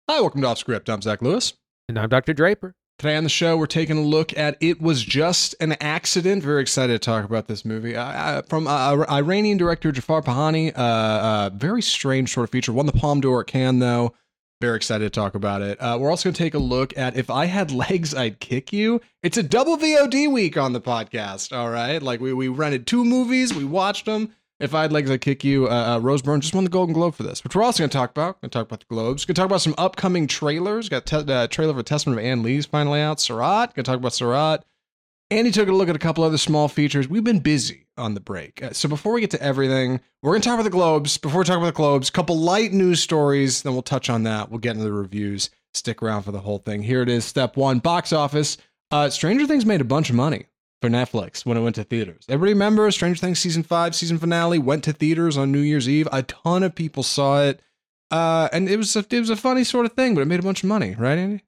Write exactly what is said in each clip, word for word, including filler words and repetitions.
Hi, welcome to Off Script. I'm Zach Lewis. And I'm Doctor Draper. Today on the show, we're taking a look at It Was Just an Accident. Very excited to talk about this movie. Uh, uh, from uh, Iranian director Jafar Pahani. Uh, uh, very strange sort of feature. Won the Palme d'Or at Cannes, though. Very excited to talk about it. Uh, we're also going to take a look at If I Had Legs, I'd Kick You. It's a double V O D week on the podcast, all right? Like, we, we rented two movies. We watched them. If I Had Legs, I'd Kick You. Uh, uh, Rose Byrne just won the Golden Globe for this, which we're also going to talk about. We're going to talk about the Globes. We're going to talk about some upcoming trailers. Got a te- uh, trailer for Testament of Ann Lee's finally out. Surat. Going to talk about Surat. Andy took a look at a couple other small features. We've been busy on the break. Uh, so before we get to everything, we're going to talk about the Globes. Before we talk about the Globes, a couple light news stories. Then we'll touch on that. We'll get into the reviews. Stick around for the whole thing. Here it is. Step one, box office. Uh, Stranger Things made a bunch of money for Netflix when it went to theaters. Everybody remember Stranger Things season five, season finale, went to theaters on New Year's Eve. A ton of people saw it. Uh, and it was, a, it was a funny sort of thing, but it made a bunch of money. Right, Andy?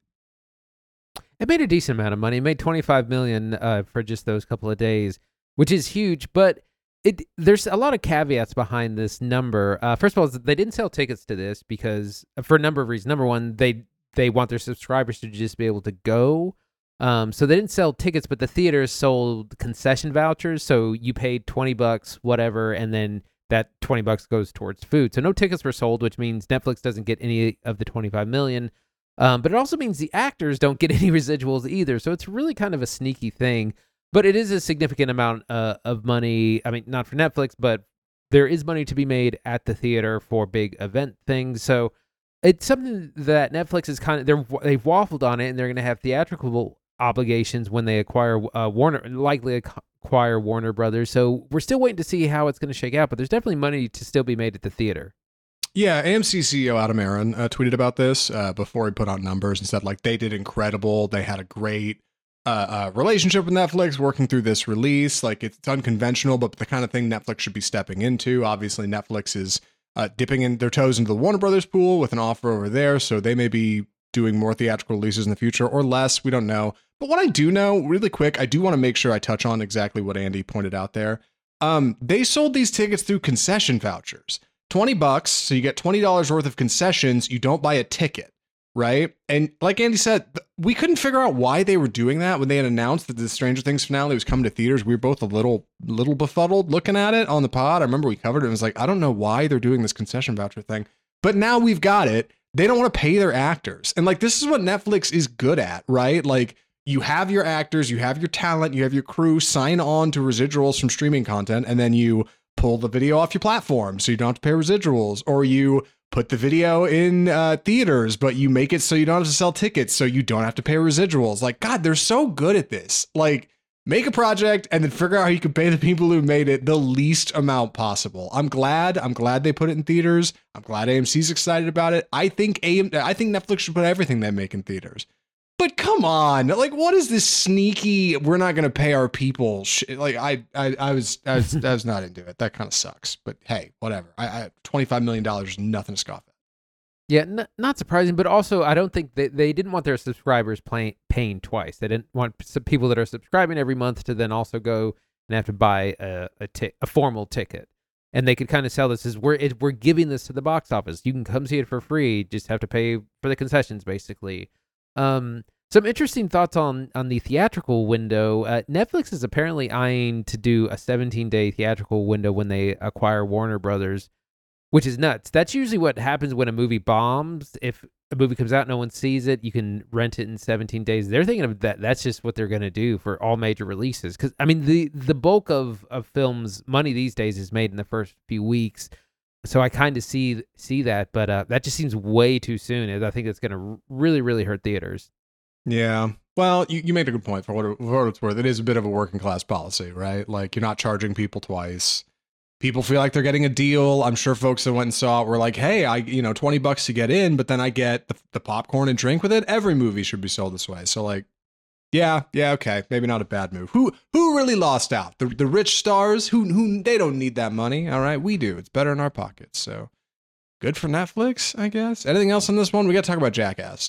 It made a decent amount of money. It made twenty-five million dollars uh, for just those couple of days, which is huge. But it there's a lot of caveats behind this number. Uh, first of all, they didn't sell tickets to this because for a number of reasons. Number one, they they want their subscribers to just be able to go. Um, so they didn't sell tickets, but the theaters sold concession vouchers. So you paid twenty bucks, whatever, and then that twenty bucks goes towards food. So no tickets were sold, which means Netflix doesn't get any of the twenty-five million dollars. Um, but it also means the actors don't get any residuals either. So it's really kind of a sneaky thing. But it is a significant amount uh, of money. I mean, not for Netflix, but there is money to be made at the theater for big event things. So it's something that Netflix is kind of, they're, they've waffled on it, and they're going to have theatrical obligations when they acquire uh, Warner, likely acquire Warner Brothers. So we're still waiting to see how it's going to shake out, but there's definitely money to still be made at the theater. Yeah, A M C C E O Adam Aron uh, tweeted about this uh, before he put out numbers and said, like, they did incredible. They had a great uh, uh, relationship with Netflix working through this release. Like, it's unconventional, but the kind of thing Netflix should be stepping into. Obviously, Netflix is uh, dipping in their toes into the Warner Brothers pool with an offer over there, so they may be doing more theatrical releases in the future or less. We don't know. But what I do know, really quick, I do want to make sure I touch on exactly what Andy pointed out there. Um, they sold these tickets through concession vouchers. twenty bucks, so you get twenty dollars worth of concessions. You don't buy a ticket, right? And like Andy said, we couldn't figure out why they were doing that when they had announced that the Stranger Things finale was coming to theaters. We were both a little little befuddled looking at it on the pod. I remember we covered it and was like, I don't know why they're doing this concession voucher thing. But now we've got it. They don't want to pay their actors. And like, this is what Netflix is good at, right? Like, you have your actors, you have your talent, you have your crew sign on to residuals from streaming content, and then you pull the video off your platform so you don't have to pay residuals, or you put the video in uh, theaters, but you make it so you don't have to sell tickets so you don't have to pay residuals. Like, God, they're so good at this. Like, make a project and then figure out how you can pay the people who made it the least amount possible. I'm glad. I'm glad they put it in theaters. I'm glad A M C's excited about it. I think A M, I think Netflix should put everything they make in theaters. But come on, like, what is this sneaky, we're not going to pay our people shit? Like, I, I, I was, I was, I was not into it. That kind of sucks, but hey, whatever. I, I twenty-five million dollars is nothing to scoff at. Yeah, n- not surprising, but also I don't think they, they didn't want their subscribers pay, paying twice. They didn't want some people that are subscribing every month to then also go and have to buy a, a, t- a formal ticket. And they could kind of sell this as, we're, it, we're giving this to the box office. You can come see it for free, just have to pay for the concessions, basically. Um, some interesting thoughts on, on the theatrical window. Uh, Netflix is apparently eyeing to do a seventeen-day theatrical window when they acquire Warner Brothers, which is nuts. That's usually what happens when a movie bombs. If a movie comes out, no one sees it, you can rent it in seventeen days. They're thinking of that. That's just what they're going to do for all major releases. Because, I mean, the, the bulk of, of films' money these days is made in the first few weeks. So I kind of see see that, but uh, that just seems way too soon. I think it's going to really, really hurt theaters. Yeah. Well, you, you made a good point for what, it, for what it's worth. It is a bit of a working class policy, right? Like, you're not charging people twice. People feel like they're getting a deal. I'm sure folks that went and saw it were like, hey, I, you know, twenty bucks to get in, but then I get the, the popcorn and drink with it. Every movie should be sold this way. So like, yeah, yeah, okay. Maybe not a bad move. Who who really lost out? The the rich stars who who they don't need that money. All right, we do. It's better in our pockets. So good for Netflix, I guess. Anything else on this one? We got to talk about Jackass.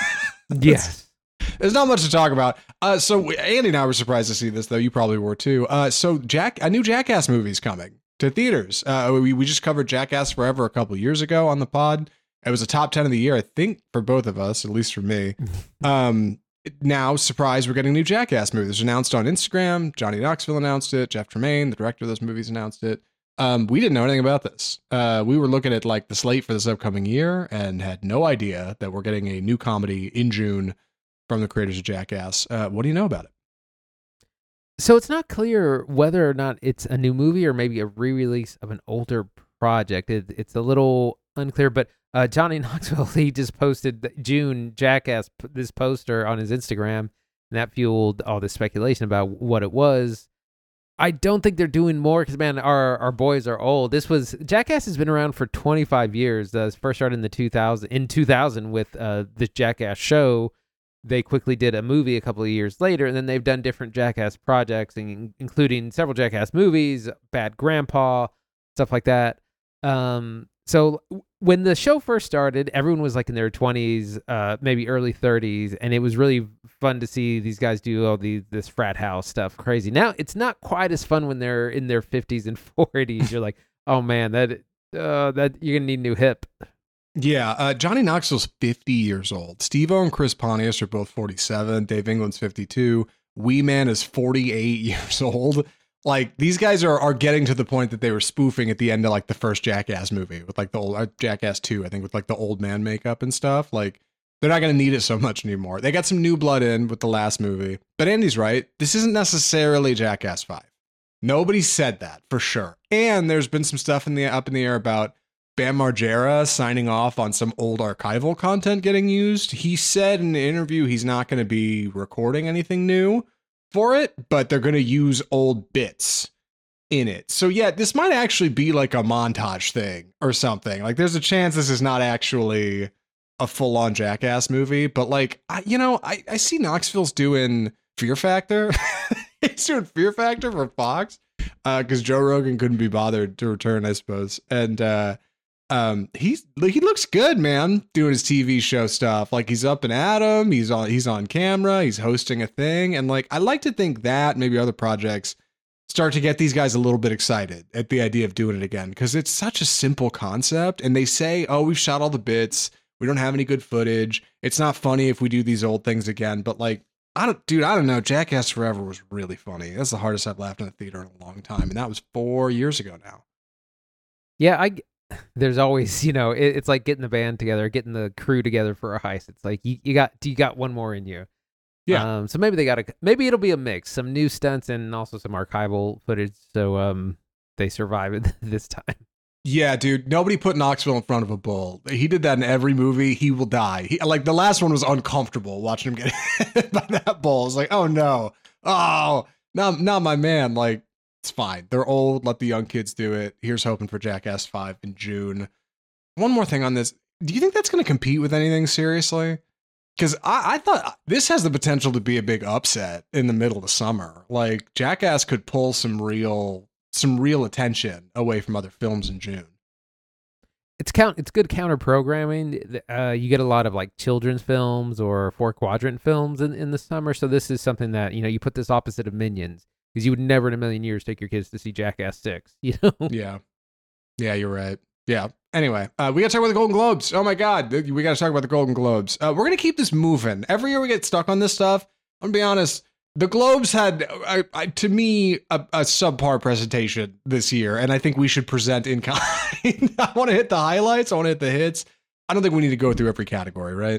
Yes. There's not much to talk about. Uh, so Andy and I were surprised to see this, though. You probably were too. Uh, so Jack, a new Jackass movie's coming to theaters. Uh, we we just covered Jackass Forever a couple years ago on the pod. It was a top ten of the year, I think, for both of us, at least for me. um, now, surprise, we're getting a new Jackass movie. It was announced on Instagram. Johnny Knoxville announced it. Jeff Tremaine, the director of those movies, announced it. Um, we didn't know anything about this. Uh, we were looking at like the slate for this upcoming year and had no idea that we're getting a new comedy in June from the creators of Jackass. Uh, what do you know about it? So it's not clear whether or not it's a new movie or maybe a re-release of an older project. It, it's a little unclear, but uh, Johnny Knoxville, he just posted June Jackass, this poster on his Instagram, and that fueled all this speculation about what it was. I don't think they're doing more because, man, our, our boys are old. This was Jackass has been around for twenty-five years. Uh, first started in the two thousand in two thousand with uh, the Jackass show. They quickly did a movie a couple of years later, and then they've done different Jackass projects, including several Jackass movies, Bad Grandpa, stuff like that. Um, so when the show first started, everyone was like in their twenties, uh, maybe early thirties, and it was really fun to see these guys do all the this frat house stuff, crazy. Now it's not quite as fun when they're in their fifties and forties. You're like, oh man, that uh, that you're gonna need a new hip. Yeah, uh, Johnny Knoxville's fifty years old. Steve-O and Chris Pontius are both forty-seven. Dave England's fifty-two. Wee Man is forty-eight years old. Like, these guys are are getting to the point that they were spoofing at the end of like the first Jackass movie with like the old uh, Jackass two, I think, with like the old man makeup and stuff. Like, they're not going to need it so much anymore. They got some new blood in with the last movie. But Andy's right. This isn't necessarily Jackass five. Nobody said that for sure. And there's been some stuff in the up in the air about Bam Margera signing off on some old archival content getting used. He said in the interview he's not going to be recording anything new for it, but they're going to use old bits in it. So yeah, this might actually be like a montage thing or something. Like, there's a chance this is not actually a full-on Jackass movie, but like, I, you know, I, I see Knoxville's doing Fear Factor. He's doing Fear Factor for Fox because uh, Joe Rogan couldn't be bothered to return, I suppose. And uh, um, he's he looks good, man, doing his T V show stuff. Like, he's up and at 'em. He's on he's on camera. He's hosting a thing, and like, I like to think that maybe other projects start to get these guys a little bit excited at the idea of doing it again, because it's such a simple concept. And they say, "Oh, we've shot all the bits. We don't have any good footage. It's not funny if we do these old things again." But like, I don't, dude, I don't know. Jackass Forever was really funny. That's the hardest I've laughed in a theater in a long time, and that was four years ago now. Yeah, I. There's always, you know, it, it's like getting the band together, getting the crew together for a heist. It's like you, you got you got one more in you. Yeah. Um, so maybe they got to maybe it'll be a mix, some new stunts and also some archival footage, so um they survive it this time. Yeah, dude. Nobody put Knoxville in front of a bull. He did that in every movie. He will die. He, like, the last one was uncomfortable watching him get hit by that bull. It's like, oh no, oh, not not my man. Like, it's fine. They're old. Let the young kids do it. Here's hoping for Jackass five in June. One more thing on this. Do you think that's going to compete with anything seriously? Because I, I thought this has the potential to be a big upset in the middle of the summer. Like, Jackass could pull some real some real attention away from other films in June. It's count. It's good counter programming. Uh, you get a lot of like children's films or four quadrant films in, in the summer. So this is something that, you know, you put this opposite of Minions, because you would never in a million years take your kids to see Jackass six, you know? Yeah. Yeah, you're right. Yeah. Anyway, uh, we got to talk about the Golden Globes. Oh my God. We got to talk about the Golden Globes. Uh, we're going to keep this moving. Every year we get stuck on this stuff. I'm going to be honest. The Globes had, uh, uh, to me, a, a subpar presentation this year, and I think we should present in kind. I want to hit the highlights. I want to hit the hits. I don't think we need to go through every category, right?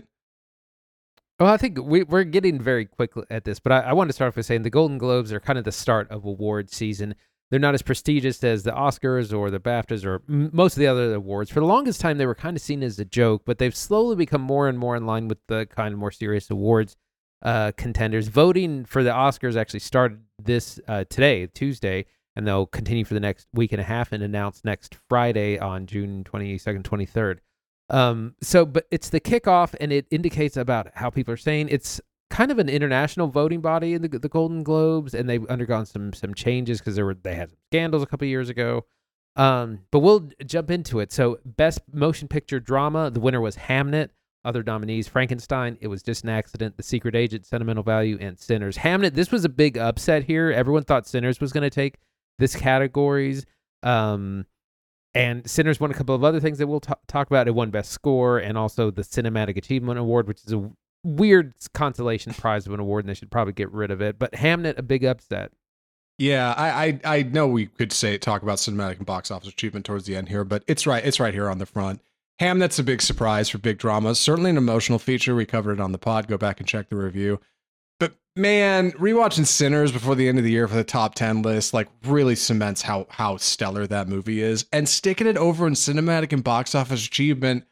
Well, I think we, we're getting very quick at this, but I, I wanted to start off with saying the Golden Globes are kind of the start of award season. They're not as prestigious as the Oscars or the BAFTAs or m- most of the other awards. For the longest time, they were kind of seen as a joke, but they've slowly become more and more in line with the kind of more serious awards uh, contenders. Voting for the Oscars actually started this uh, today, Tuesday, and they'll continue for the next week and a half and announce next Friday on June twenty-second, twenty-third. Um, so, but it's the kickoff, and it indicates about how people are saying. It's kind of an international voting body in the, the Golden Globes, and they've undergone some some changes because there were they had some scandals a couple of years ago. Um, but we'll jump into it. So, best motion picture drama, the winner was Hamnet. Other nominees: Frankenstein, It Was Just an Accident, The Secret Agent, Sentimental Value, and Sinners. Hamnet, this was a big upset here. Everyone thought Sinners was going to take this categories. Um, And Sinners won a couple of other things that we'll t- talk about. It won Best Score and also the Cinematic Achievement Award, which is a weird consolation prize of an award, and they should probably get rid of it. But Hamnet, a big upset. Yeah, I, I I know we could say talk about cinematic and box office achievement towards the end here, but it's right it's right here on the front. Hamnet's a big surprise for big dramas. Certainly an emotional feature. We covered it on the pod. Go back and check the review. But man, rewatching Sinners before the end of the year for the top ten list, like really cements how how stellar that movie is. And sticking it over in cinematic and box office achievement,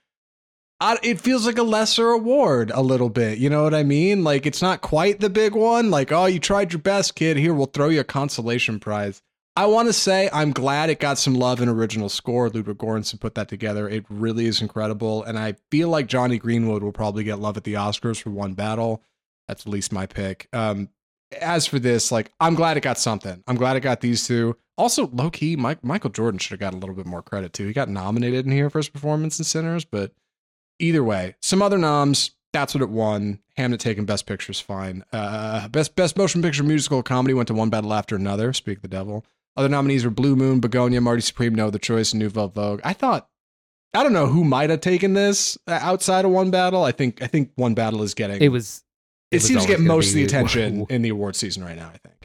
I, it feels like a lesser award a little bit. You know what I mean? Like it's not quite the big one. Like, oh, you tried your best, kid. Here, we'll throw you a consolation prize. I want to say I'm glad it got some love in original score. Ludwig Göransson put that together. It really is incredible. And I feel like Johnny Greenwood will probably get love at the Oscars for One Battle. That's at least my pick. Um, as for this, like, I'm glad it got something. I'm glad it got these two. Also, low key, Mike, Michael Jordan should have got a little bit more credit too. He got nominated in here for his performance in Sinners, but either way, some other noms. That's what it won. Hamnet taking Best Picture is fine. Uh, best Best Motion Picture Musical Comedy went to One Battle After Another. Speak the devil. Other nominees were Blue Moon, Begonia, Marty Supreme, No Other Choice, and Nouvelle Vogue. I thought, I don't know who might have taken this outside of One Battle. I think I think One Battle is getting. It was. It, it seems to get most of the be, attention in the award season right now, I think.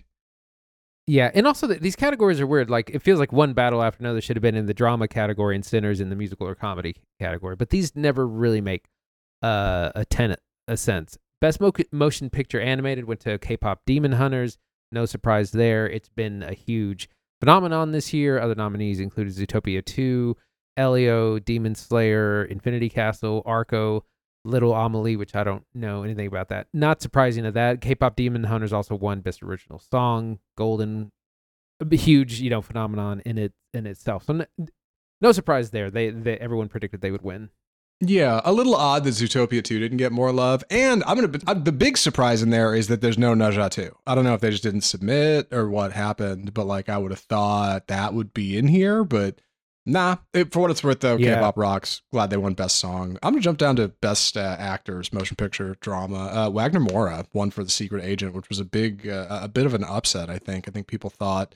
Yeah, and also the, these categories are weird. Like, it feels like One Battle After Another should have been in the drama category and Sinners in the musical or comedy category. But these never really make uh, a ten a sense. Best mo- Motion Picture Animated went to K-pop Demon Hunters. No surprise there. It's been a huge phenomenon this year. Other nominees included Zootopia two, Elio, Demon Slayer, Infinity Castle, Arco, Little Amelie, which I don't know anything about that. Not surprising to that. K-pop Demon Hunters also won Best Original Song, Golden, a huge, you know, phenomenon in it in itself. So no, no surprise there. They, they everyone predicted they would win. Yeah, a little odd that Zootopia two didn't get more love. And I'm gonna uh, the big surprise in there is that there's no Ne Zha two. I don't know if they just didn't submit or what happened, but like I would have thought that would be in here, but nah. It, for what it's worth, though, Yeah. K-pop rocks. Glad they won Best Song. I'm gonna jump down to Best uh, Actors, Motion Picture, Drama. Uh, Wagner Moura won for The Secret Agent, which was a big, uh, a bit of an upset. I think. I think people thought.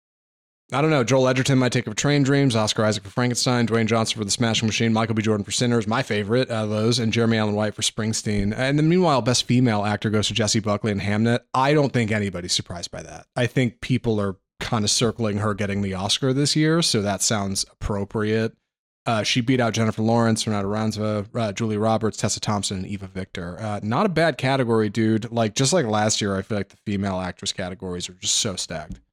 I don't know. Joel Edgerton might take up Train Dreams, Oscar Isaac for Frankenstein, Dwayne Johnson for The Smashing Machine, Michael B. Jordan for Sinners, my favorite out of those, and Jeremy Allen White for Springsteen. And then meanwhile, Best Female Actor goes to Jessie Buckley and Hamnet. I don't think anybody's surprised by that. I think people are kind of circling her getting the Oscar this year, so that sounds appropriate. Uh, she beat out Jennifer Lawrence, Renata Ranza, uh, Julia Roberts, Tessa Thompson, and Eva Victor. Uh, not a bad category, dude. Like, just like last year, I feel like the female actress categories are just so stacked.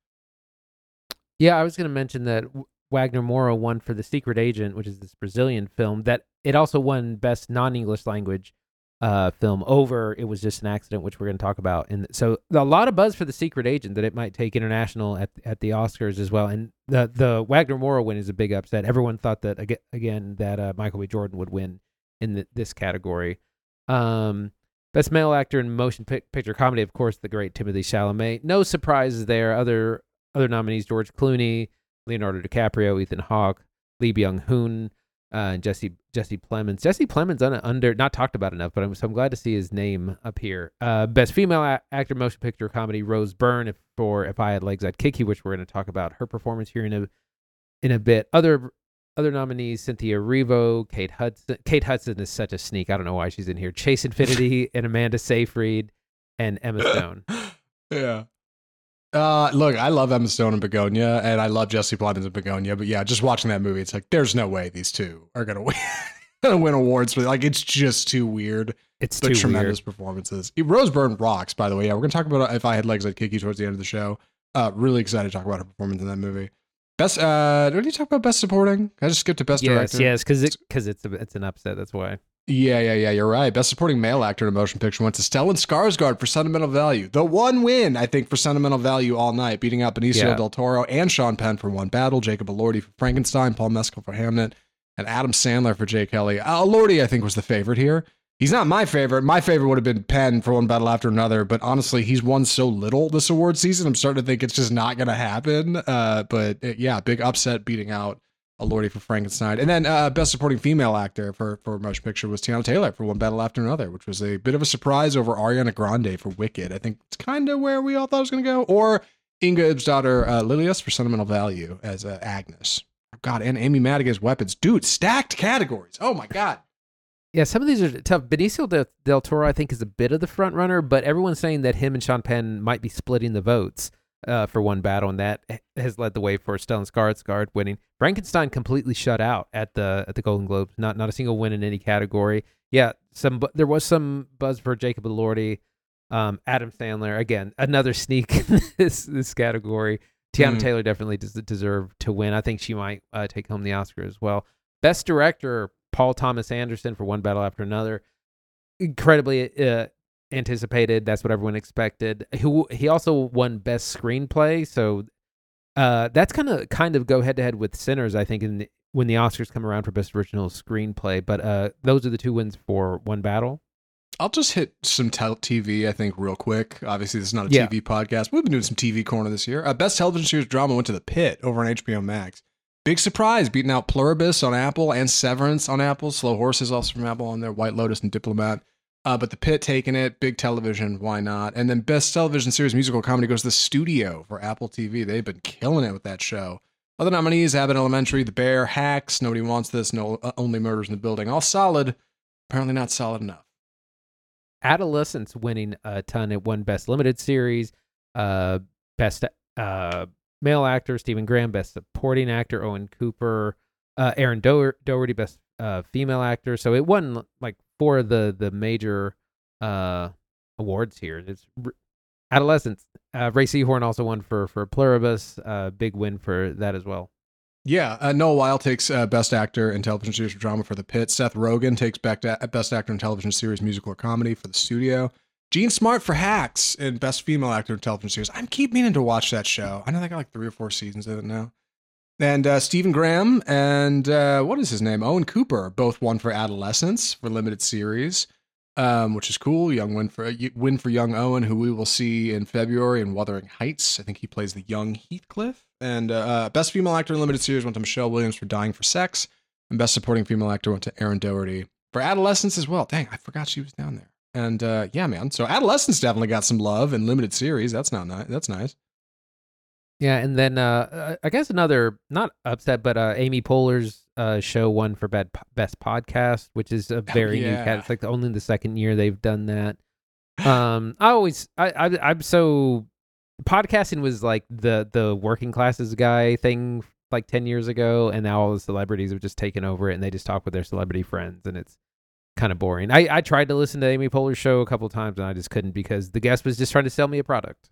Yeah, I was going to mention that Wagner Moura won for The Secret Agent, which is this Brazilian film, that it also won Best Non-English Language uh, film over It Was Just an Accident, which we're going to talk about. And so a lot of buzz for The Secret Agent that it might take international at at the Oscars as well. And the the Wagner Moura win is a big upset. Everyone thought that, again, that uh, Michael B. Jordan would win in the, this category. Um, Best Male Actor in Motion Picture Comedy, of course, the great Timothée Chalamet. No surprises there. Other Other nominees: George Clooney, Leonardo DiCaprio, Ethan Hawke, Lee Byung-hun, uh, and Jesse Jesse Plemons. Jesse Plemons un- under not talked about enough, but I'm so I'm glad to see his name up here. Uh, Best Female a- Actor Motion Picture Comedy: Rose Byrne if, for If I Had Legs I'd Kick You, which we're going to talk about her performance here in a in a bit. Other other nominees: Cynthia Erivo, Kate Hudson. Kate Hudson is such a sneak. I don't know why she's in here. Chase Infinity and Amanda Seyfried and Emma Stone. Yeah. Uh, look, I love Emma Stone and Begonia, and I love Jesse Plemons and Begonia, but yeah, just watching that movie, it's like, there's no way these two are gonna win, gonna win awards for, like, it's just too weird. It's but too tremendous weird. performances. Rose Byrne rocks, by the way. Yeah, we're gonna talk about If I Had Legs I'd Kick You towards the end of the show. Uh, really excited to talk about her performance in that movie. Best, uh, did you talk about Best Supporting? I just skipped to Best yes, Director. Yes, because it, cause it's, a, it's an upset, that's why. Yeah, yeah, yeah, you're right. Best Supporting Male Actor in a Motion Picture went to Stellan Skarsgård for Sentimental Value. The one win, I think, for Sentimental Value all night, beating out Benicio Yeah. del Toro and Sean Penn for One Battle, Jacob Elordi for Frankenstein, Paul Mescal for Hamnet, and Adam Sandler for Jay Kelly. Uh, Elordi, I think, was the favorite here. He's not my favorite. My favorite would have been Penn for One Battle After Another, but honestly, he's won so little this award season, I'm starting to think it's just not going to happen. Uh, but uh, yeah, big upset beating out Elordi for Frankenstein. And then uh, Best Supporting Female Actor for, for Motion Picture was Tiana Taylor for One Battle After Another, which was a bit of a surprise over Ariana Grande for Wicked. I think it's kind of where we all thought it was going to go. Or Inga Ibsdottir uh, Lilius for Sentimental Value as uh, Agnes. God, and Amy Madigan's Weapons. Dude, stacked categories. Oh my God. Yeah, some of these are tough. Benicio del, del Toro, I think, is a bit of the front runner, but everyone's saying that him and Sean Penn might be splitting the votes uh, for One Battle, and that has led the way for Stellan Skarsgård winning. Frankenstein completely shut out at the at the Golden Globes. Not not a single win in any category. Yeah, some there was some buzz for Jacob Elordi, um, Adam Sandler. Again, another sneak in this this category. Tiana mm. Taylor definitely does deserve to win. I think she might uh, take home the Oscar as well. Best Director, Paul Thomas Anderson for One Battle After Another. Incredibly uh, anticipated. That's what everyone expected. He, he also won Best Screenplay. So uh, that's kind of kind of go head-to-head with Sinners, I think, in the, when the Oscars come around for Best Original Screenplay. But uh, those are the two wins for One Battle. I'll just hit some T V, I think, real quick. Obviously, this is not a yeah. T V podcast. We've been doing some T V corner this year. Uh, Best Television Series Drama went to The Pit over on H B O Max. Big surprise, beating out Pluribus on Apple and Severance on Apple. Slow Horses also from Apple on there. White Lotus and Diplomat. Uh, but The Pit taking it. Big television. Why not? And then Best Television Series Musical Comedy goes to The Studio for Apple T V. They've been killing it with that show. Other nominees, Abbott Elementary, The Bear, Hacks, Nobody Wants This, No uh, Only Murders in the Building. All solid. Apparently not solid enough. Adolescence winning a ton. It won Best Limited Series, uh, Best uh, Male Actor, Stephen Graham, Best Supporting Actor, Owen Cooper, uh, Aaron Do- Doherty, Best uh, Female Actor. So it won like four of the, the major uh, awards here. It's r- Adolescence. Uh, Ray Seahorn also won for, for Pluribus. Uh, big win for that as well. Yeah, uh, Noah Weil takes uh, Best Actor in Television Series or Drama for The Pit. Seth Rogen takes Best Actor in Television Series, Musical or Comedy for The Studio. Gene Smart for Hacks and Best Female Actor in Television Series. I keep meaning to watch that show. I know they got like three or four seasons of it now. And uh, Stephen Graham and uh, what is his name? Owen Cooper both won for Adolescence for Limited Series, um, which is cool. Young win for uh, win for young Owen, who we will see in February in Wuthering Heights. I think he plays the young Heathcliff. And uh, Best Female Actor in Limited Series went to Michelle Williams for Dying for Sex. And Best Supporting Female Actor went to Aaron Doherty for Adolescence as well. Dang, I forgot she was down there. And uh, yeah, man. So Adolescence definitely got some love in Limited Series. That's not nice. That's nice. Yeah, and then uh, I guess another, not upset, but uh, Amy Poehler's uh, show won for bad, Best Podcast, which is a very oh, yeah. new cat. It's like the, only the second year they've done that. Um, I always, I, I, I'm so, podcasting was like the the working classes guy thing like ten years ago, and now all the celebrities have just taken over it, and they just talk with their celebrity friends, and it's kind of boring. I, I tried to listen to Amy Poehler's show a couple of times, and I just couldn't because the guest was just trying to sell me a product.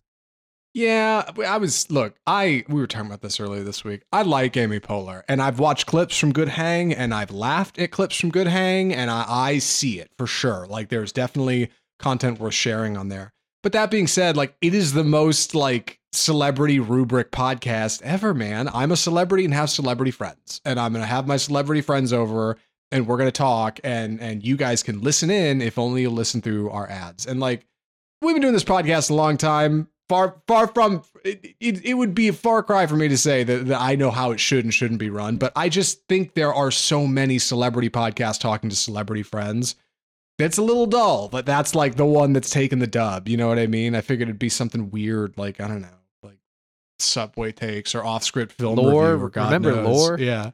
Yeah, I was, look, I, we were talking about this earlier this week. I like Amy Poehler, and I've watched clips from Good Hang, and I've laughed at clips from Good Hang, and I, I see it for sure. Like, there's definitely content worth sharing on there. But that being said, like, it is the most, like, celebrity rubric podcast ever, man. I'm a celebrity and have celebrity friends, and I'm going to have my celebrity friends over, and we're going to talk, and and you guys can listen in if only you listen through our ads. And, like, we've been doing this podcast a long time. Far, far from it, it, it would be a far cry for me to say that, that I know how it should and shouldn't be run. But I just think there are so many celebrity podcasts talking to celebrity friends. That's a little dull, but that's like the one that's taken the dub. You know what I mean? I figured it'd be something weird, like, I don't know, like Subway Takes or Off Script Film Lore, Review. Or God remember knows. Lore? Yeah.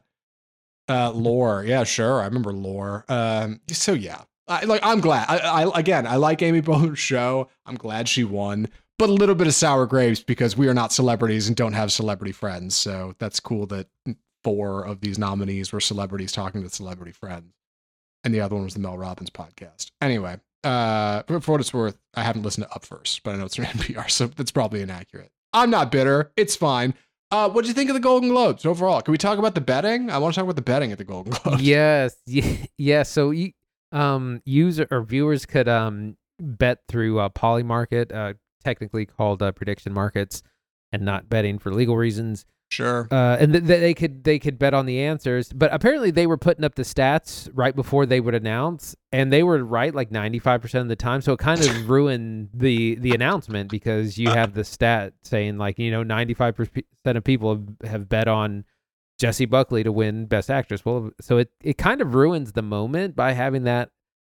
Uh, Lore. Yeah, sure. I remember Lore. Um, so yeah, I, like, I'm glad. I, I again, I like Amy Poehler's show. I'm glad she won. But a little bit of sour grapes because we are not celebrities and don't have celebrity friends. So that's cool that four of these nominees were celebrities talking to celebrity friends. And the other one was the Mel Robbins podcast. Anyway, uh, for what it's worth, I haven't listened to Up First, but I know it's from N P R, so that's probably inaccurate. I'm not bitter. It's fine. Uh, what do you think of the Golden Globes overall? Can we talk about the betting? I want to talk about the betting at the Golden Globes. Yes. Yeah. yeah. So you, um, user or viewers could um bet through uh, Polymarket, uh, technically called uh, prediction markets, and not betting for legal reasons. Sure. Uh, and th- they could they could bet on the answers, but apparently they were putting up the stats right before they would announce, and they were right like ninety-five percent of the time. So it kind of ruined the the announcement because you have the stat saying like, you know, ninety-five percent of people have, have bet on Jessie Buckley to win Best Actress. Well, so it, it kind of ruins the moment by having that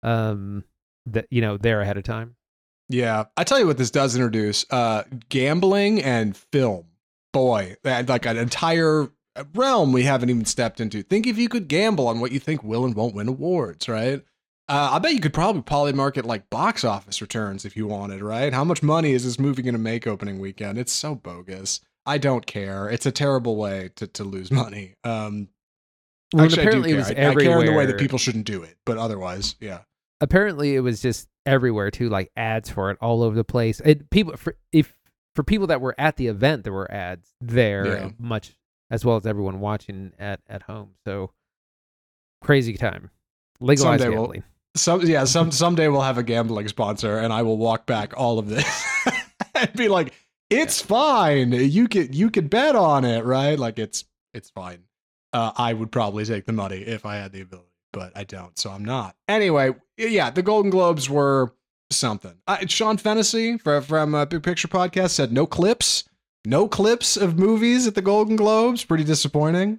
um that you know there ahead of time. Yeah, I tell you what this does introduce, uh, gambling and film. Boy, like an entire realm we haven't even stepped into. Think if you could gamble on what you think will and won't win awards, right? Uh, I bet you could probably polymarket like box office returns if you wanted, right? How much money is this movie going to make opening weekend? It's so bogus. I don't care. It's a terrible way to, to lose money. Um, Well, actually, apparently I it do was care. I, I care in the way that everywhere. people shouldn't do it, but otherwise, yeah. Apparently, it was just everywhere too, like ads for it all over the place. It people for if for people that were at the event, there were ads there, Yeah. and much as well as everyone watching at at home. So crazy time. Legalize Someday we'll- gambling. Some yeah, some someday we'll have a gambling sponsor, and I will walk back all of this and be like, "It's fine. You could you could bet on it, right? Like it's it's fine." Uh, I would probably take the money if I had the ability, but I don't, so I'm not. Anyway, yeah, the Golden Globes were something. Uh, Sean Fennessy from from uh, Big Picture Podcast said no clips, no clips of movies at the Golden Globes. Pretty disappointing.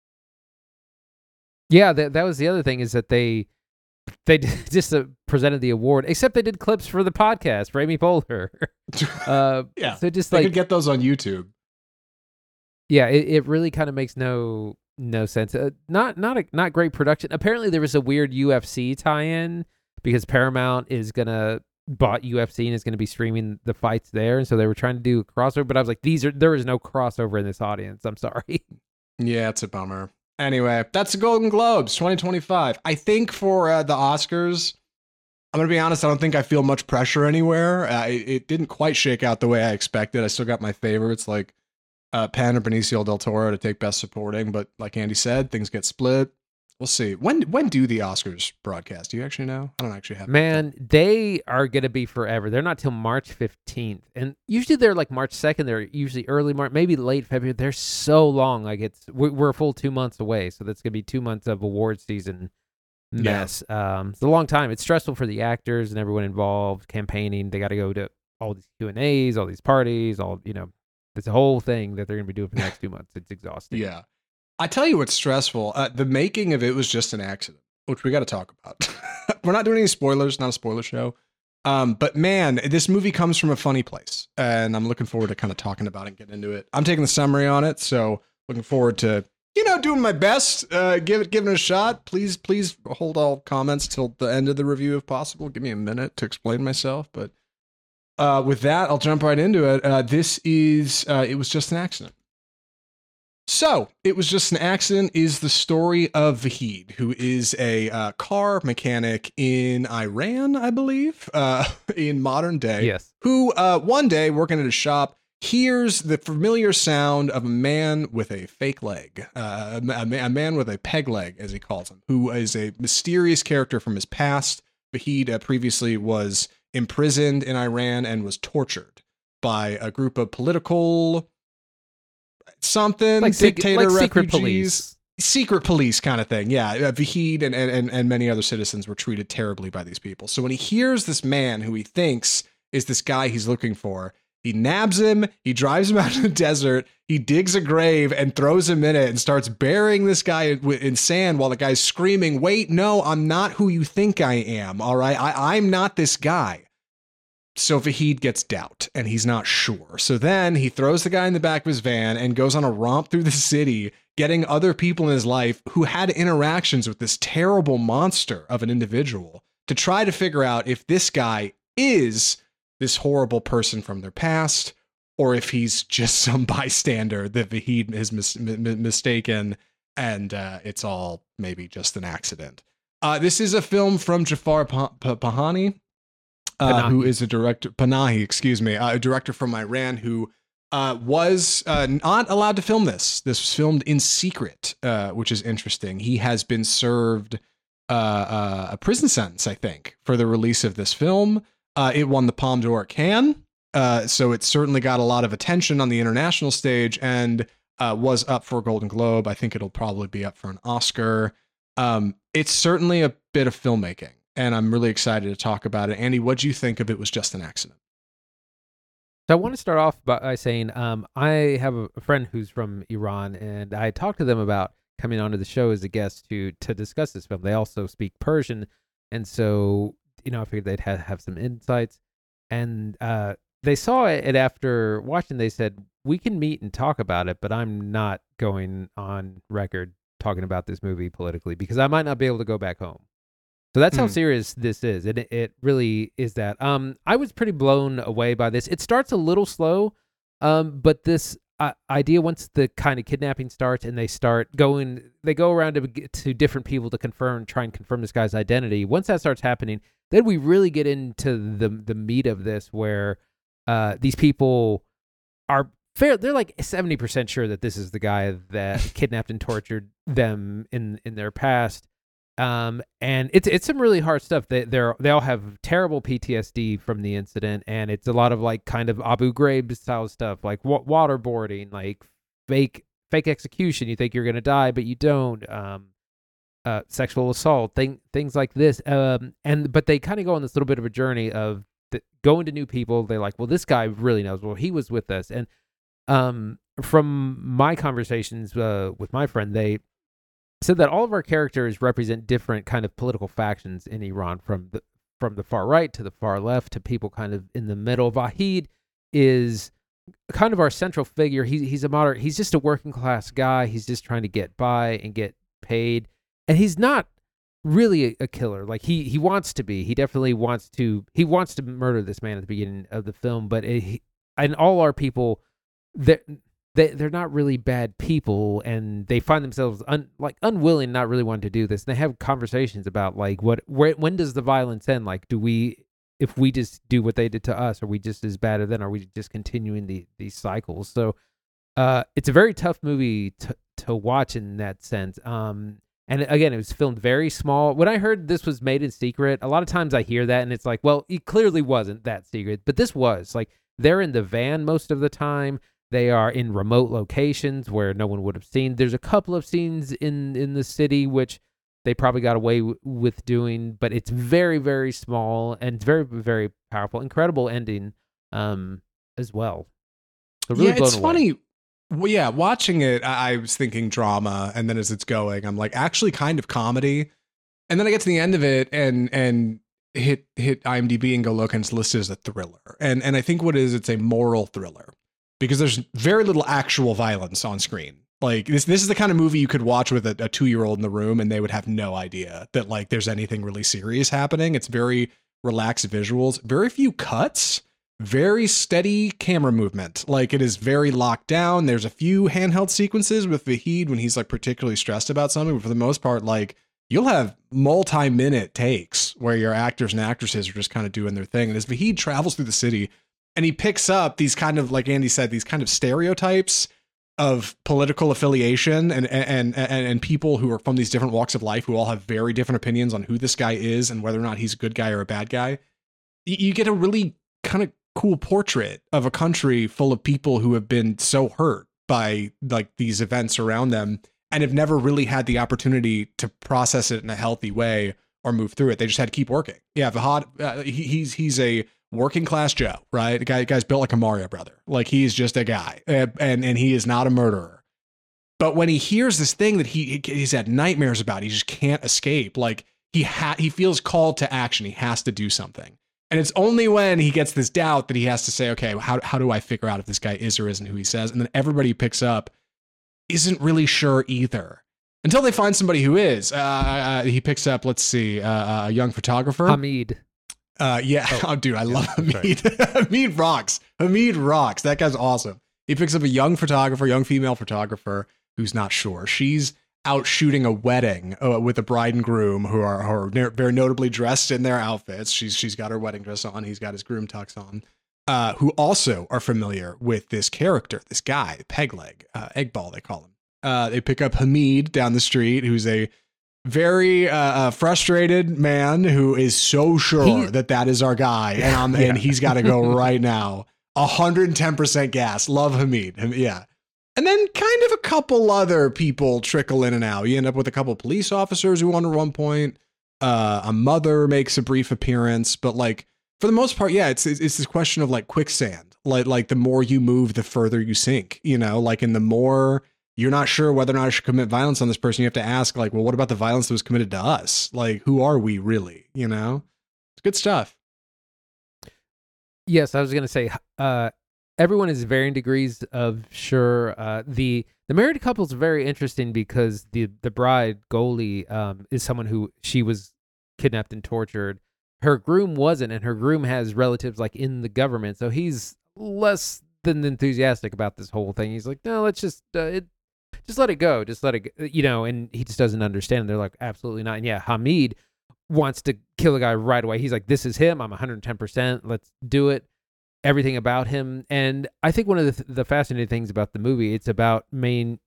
Yeah, that that was the other thing is that they they just uh, presented the award, except they did clips for the podcast for Amy Poehler. uh, Yeah, so just they like could get those on YouTube. yeah, it, it really kind of makes no no sense. Uh, not not a not great production. Apparently, there was a weird U F C tie-in because Paramount is gonna bought U F C and is gonna be streaming the fights there, and so they were trying to do a crossover. But I was like, these are there is no crossover in this audience. I'm sorry. Yeah, it's a bummer. Anyway, that's the Golden Globes twenty twenty-five. I think for uh, the Oscars, I'm going to be honest, I don't think I feel much pressure anywhere. Uh, it, it didn't quite shake out the way I expected. I still got my favorites like uh, Penn or Benicio del Toro to take Best Supporting, but like Andy said, things get split. We'll see. When when do the Oscars broadcast? Do you actually know? I don't actually have. Man, they are gonna be forever. They're not till March fifteenth, and usually they're like March second. They're usually early March, maybe late February. They're so long. Like it's we're, we're a full two months away, so that's gonna be two months of award season mess. Yeah. Um, it's a long time. It's stressful for the actors and everyone involved. Campaigning, they got to go to all these Q and A's, all these parties, all you know. It's a whole thing that they're gonna be doing for the next two months. It's exhausting. Yeah. I tell you what's stressful. Uh, the making of it was just an accident, which we got to talk about. We're not doing any spoilers, not a spoiler show. Um, but man, this movie comes from a funny place, and I'm looking forward to kind of talking about it and getting into it. I'm taking the summary on it, so looking forward to, you know, doing my best, uh, give it, giving it a shot. Please, please hold all comments till the end of the review if possible. Give me a minute to explain myself. But uh, with that, I'll jump right into it. Uh, this is, uh, it was just an accident. So, It Was Just an Accident is the story of Vahid, who is a uh, car mechanic in Iran, I believe, uh, in modern day, yes. who uh, one day, working at a shop, hears the familiar sound of a man with a fake leg, uh, a, a man with a peg leg, as he calls him, who is a mysterious character from his past. Vahid uh, previously was imprisoned in Iran and was tortured by a group of political... something like dictator like refugees, secret police. secret police kind of thing. Yeah, uh, Vahid and, and and many other citizens were treated terribly by these people. So when he hears this man who he thinks is this guy he's looking for, he nabs him, he drives him out to the desert, he digs a grave and throws him in it and starts burying this guy in, in sand while the guy's screaming, "Wait, no, I'm not who you think I am, all right? I, I'm not this guy." So Vahid gets doubt, and he's not sure. So then he throws the guy in the back of his van and goes on a romp through the city, getting other people in his life who had interactions with this terrible monster of an individual to try to figure out if this guy is this horrible person from their past, or if he's just some bystander that Vahid is mis- m- mistaken, and uh, it's all maybe just an accident. Uh, this is a film from Jafar Pah- Pah- Pahani. Uh, who is a director, Panahi, excuse me, uh, a director from Iran who uh, was uh, not allowed to film this. This was filmed in secret, uh, which is interesting. He has been served uh, uh, a prison sentence, I think, for the release of this film. Uh, it won the Palme d'Or at Cannes, uh, so it certainly got a lot of attention on the international stage and uh, was up for a Golden Globe. I think it'll probably be up for an Oscar. Um, it's certainly a bit of filmmaking, and I'm really excited to talk about it. Andy, what do you think of It Was Just an Accident? So I want to start off by saying um, I have a friend who's from Iran, and I talked to them about coming onto the show as a guest to to discuss this film. They also speak Persian, and so you know I figured they'd have, have some insights. And uh, they saw it, and after watching, they said, we can meet and talk about it, but I'm not going on record talking about this movie politically because I might not be able to go back home. So that's how Hmm. serious this is, and it, it really is that. Um, I was pretty blown away by this. It starts a little slow, um, but this uh, idea, once the kind of kidnapping starts and they start going, they go around to, to different people to confirm, try and confirm this guy's identity. Once that starts happening, then we really get into the the meat of this, where uh, these people are fair. They're like seventy percent sure that this is the guy that kidnapped and tortured them in in their past. Um, and it's it's some really hard stuff. They they're they all have terrible P T S D from the incident, and it's a lot of like kind of Abu Ghraib style stuff, like wa- waterboarding, like fake fake execution. You think you're gonna die, but you don't. Um, uh, sexual assault, thing things like this. Um, and but they kind of go on this little bit of a journey of the, going to new people. They're like, well, this guy really knows. Well, he was with us, and um, from my conversations uh, with my friend, they said that all of our characters represent different kind of political factions in Iran, from the from the far right to the far left to people kind of in the middle. Vahid is kind of our central figure. He, he's a moderate. He's just a working class guy. He's just trying to get by and get paid, and he's not really a, a killer. Like he he wants to be. He definitely wants to. He wants to murder this man at the beginning of the film. But it, he, and all our people, that. They they're not really bad people, and they find themselves un, like unwilling, not really wanting to do this. And they have conversations about like what where when does the violence end? Like, do we if we just do what they did to us, are we just as bad, or then are we just continuing the these cycles? So, uh, it's a very tough movie to to watch in that sense. Um, and again, it was filmed very small. When I heard this was made in secret, a lot of times I hear that, and it's like, well, it clearly wasn't that secret, but this was. Like, they're in the van most of the time. They are in remote locations where no one would have seen. There's a couple of scenes in, in the city which they probably got away w- with doing, but it's very, very small and it's very, very powerful. Incredible ending um, as well. So really Yeah, blown it's away. funny. Well, yeah, watching it, I, I was thinking drama, and then as it's going, I'm like, actually, kind of comedy. And then I get to the end of it, and and hit hit IMDb and go look, and it's listed as a thriller. And and I think what it is, it's a moral thriller, because there's very little actual violence on screen. Like this, this is the kind of movie you could watch with a, a two-year-old in the room, and they would have no idea that like there's anything really serious happening. It's very relaxed visuals, very few cuts, very steady camera movement. Like it is very locked down. There's a few handheld sequences with Vahid when he's like particularly stressed about something, but for the most part, like you'll have multi-minute takes where your actors and actresses are just kind of doing their thing. And as Vahid travels through the city, and he picks up these kind of, like Andy said, these kind of stereotypes of political affiliation and, and, and, and people who are from these different walks of life who all have very different opinions on who this guy is and whether or not he's a good guy or a bad guy. You get a really kind of cool portrait of a country full of people who have been so hurt by like these events around them and have never really had the opportunity to process it in a healthy way or move through it. They just had to keep working. Yeah, Vahad, uh, he, he's he's a working class Joe, right? The guy, the guy's built like a Mario brother. Like he's just a guy, uh, and and he is not a murderer. But when he hears this thing that he he's had nightmares about, he just can't escape. Like he ha- he feels called to action. He has to do something. And it's only when he gets this doubt that he has to say, okay, how how do I figure out if this guy is or isn't who he says? And then everybody he picks up isn't really sure either. Until they find somebody who is. Uh, uh, he picks up, let's see, uh, a young photographer. Hamid. Uh, yeah. Oh, oh, dude, I yeah, love that's Hamid. Hamid rocks. Hamid rocks. That guy's awesome. He picks up a young photographer, young female photographer who's not sure. She's out shooting a wedding uh, with a bride and groom who are, who are very notably dressed in their outfits. She's she's got her wedding dress on. He's got his groom tux on. Uh, who also are familiar with this character, this guy, Pegleg, uh, Eggball, they call him. Uh, they pick up Hamid down the street, who's a very uh, uh, frustrated man who is so sure he, that that is our guy, and I'm, yeah. and he's got to go right now. one hundred ten percent gas. Love Hamid. Yeah. And then kind of a couple other people trickle in and out. You end up with a couple police officers who, under one point, uh, a mother makes a brief appearance, but like for the most part, yeah, it's it's, it's this question of like quicksand. Like like the more you move, the further you sink. You know, like in the more you're not sure whether or not I should commit violence on this person, you have to ask, like, well, what about the violence that was committed to us? Like, who are we really? You know, it's good stuff. Yes, I was going to say uh, everyone is varying degrees of sure. Uh, the the married couple is very interesting because the the bride Goldie um, is someone who she was kidnapped and tortured. Her groom wasn't, and her groom has relatives like in the government, so he's less than enthusiastic about this whole thing. He's like, no, let's just uh, it, just let it go, just let it, go, you know. And he just doesn't understand. They're like, absolutely not. And yeah, Hamid wants to kill the guy right away. He's like, this is him. I'm one hundred ten percent. Let's do it. Everything about him. And I think one of the, the fascinating things about the movie, it's about main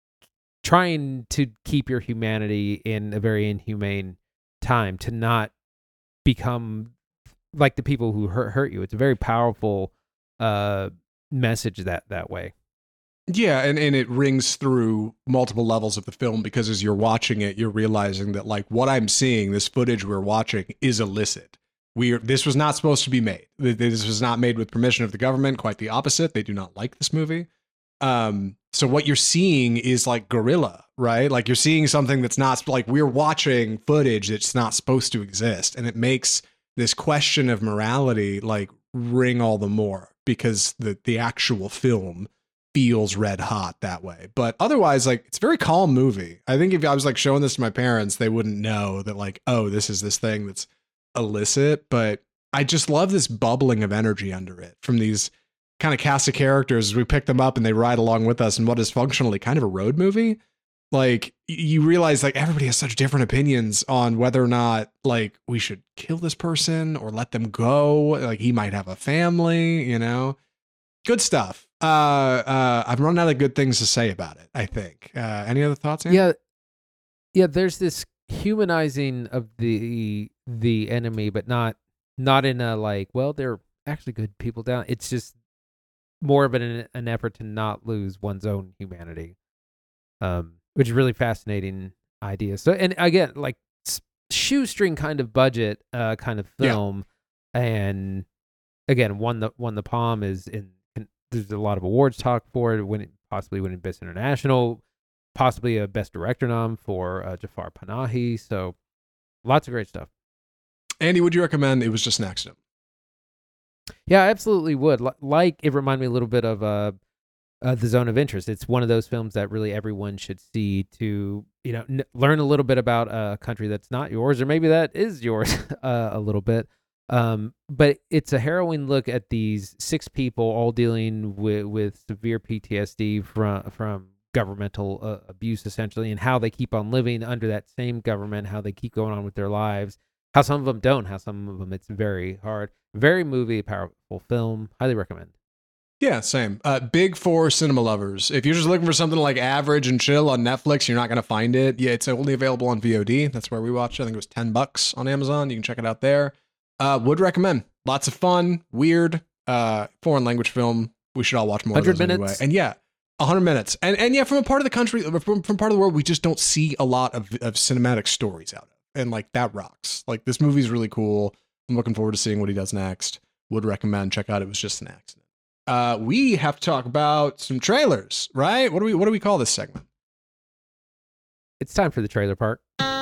trying to keep your humanity in a very inhumane time, to not become like the people who hurt, hurt you. It's a very powerful uh, message that that way. Yeah, and, and it rings through multiple levels of the film because as you're watching it, you're realizing that like what I'm seeing, this footage we're watching is illicit. We this was not supposed to be made. This was not made with permission of the government. Quite the opposite. They do not like this movie. Um, so what you're seeing is like guerrilla, right? Like you're seeing something that's not like we're watching footage that's not supposed to exist. And it makes this question of morality like ring all the more because the, the actual film feels red hot that way. But otherwise, like it's a very calm movie. I think if I was like showing this to my parents, they wouldn't know that like, oh, this is this thing that's illicit. But I just love this bubbling of energy under it from these kind of cast of characters. We pick them up and they ride along with us in what is functionally kind of a road movie. Like you realize like everybody has such different opinions on whether or not like we should kill this person or let them go. Like he might have a family, you know, good stuff. Uh, uh, I've run out of good things to say about it, I think. Uh, any other thoughts, Andy? Yeah. Yeah. There's this humanizing of the, the enemy, but not, not in a like, well, they're actually good people down. It's just more of an, an effort to not lose one's own humanity. Um, which is really fascinating idea. So, and again, like shoestring kind of budget, uh, kind of film, yeah. And again, won the won the Palm is in, in. There's a lot of awards talk for it. Winning, possibly winning Best International, possibly a Best Director nom for uh, Jafar Panahi. So, lots of great stuff. Andy, would you recommend It Was Just an Accident? Yeah, I absolutely would. L- like it reminded me a little bit of uh. Uh, The Zone of Interest. It's one of those films that really everyone should see to, you know, n- learn a little bit about a country that's not yours, or maybe that is yours uh, a little bit. Um, but it's a harrowing look at these six people all dealing with, with severe P T S D from from governmental uh, abuse, essentially, and how they keep on living under that same government, how they keep going on with their lives, how some of them don't, how some of them it's very hard. Very movie, powerful film. Highly recommend. Yeah, same. Uh, big for cinema lovers. If you're just looking for something like average and chill on Netflix, you're not going to find it. Yeah, it's only available on V O D. That's where we watched it. I think it was ten bucks on Amazon. You can check it out there. Uh, would recommend. Lots of fun, weird, uh, foreign language film. We should all watch more of those minutes. Anyway. And yeah, one hundred minutes. And and yeah, from a part of the country, from, from part of the world, we just don't see a lot of, of cinematic stories out of. And like that rocks. Like this movie's really cool. I'm looking forward to seeing what he does next. Would recommend. Check out It Was Just an Accident. Uh, we have to talk about some trailers, right? What do we what do we call this segment? It's time for the trailer park.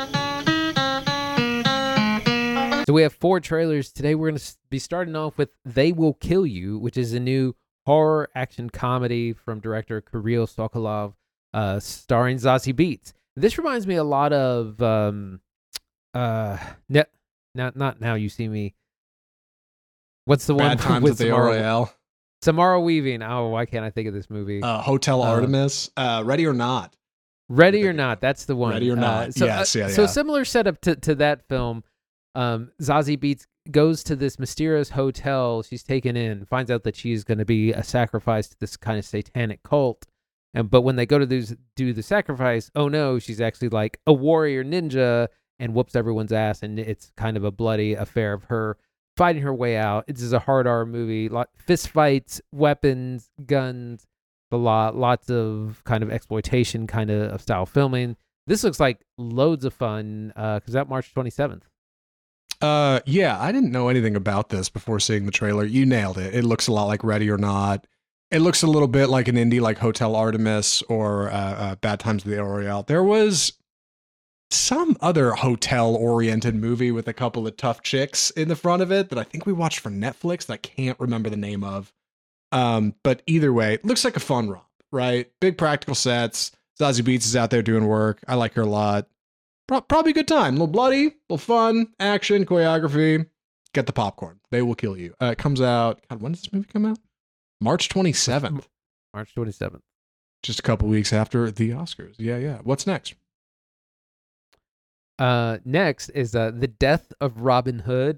So we have four trailers today. We're going to be starting off with They Will Kill You, which is a new horror action comedy from director Kirill Sokolov, uh, starring Zazie Beetz. This reminds me a lot of um, uh, ne- not not Now You See Me. What's the Bad one Times with at the Samara, Royale? Samara Weaving. Oh, why can't I think of this movie? Uh, Hotel uh, Artemis. Uh, Ready or Not. Ready or Not. That's the one. Ready or Not. Uh, so, yes, yeah, uh, yeah. So similar setup to, to that film. Um, Zazie Beetz goes to this mysterious hotel. She's taken in, finds out that she's going to be a sacrifice to this kind of satanic cult. And but when they go to do, do the sacrifice, oh no, she's actually like a warrior ninja and whoops everyone's ass. And it's kind of a bloody affair of her fighting her way out. This is a hard R movie. Lot fist fights, weapons, guns, a lot, lots of kind of exploitation kind of, of style filming. This looks like loads of fun. Uh, cause that March twenty-seventh. Uh, yeah, I didn't know anything about this before seeing the trailer. You nailed it. It looks a lot like Ready or Not. It looks a little bit like an indie, like Hotel Artemis or uh, uh, Bad Times at the Royale. There was some other hotel-oriented movie with a couple of tough chicks in the front of it that I think we watched for Netflix that I can't remember the name of. Um, but either way, it looks like a fun romp, right? Big practical sets. Zazie Beetz is out there doing work. I like her a lot. Pro- probably a good time. A little bloody, a little fun, action, choreography. Get the popcorn. They will kill you. Uh, it comes out, God, when does this movie come out? March twenty-seventh. March twenty-seventh. Just a couple weeks after the Oscars. Yeah, yeah. What's next? Uh, next is uh, The Death of Robin Hood.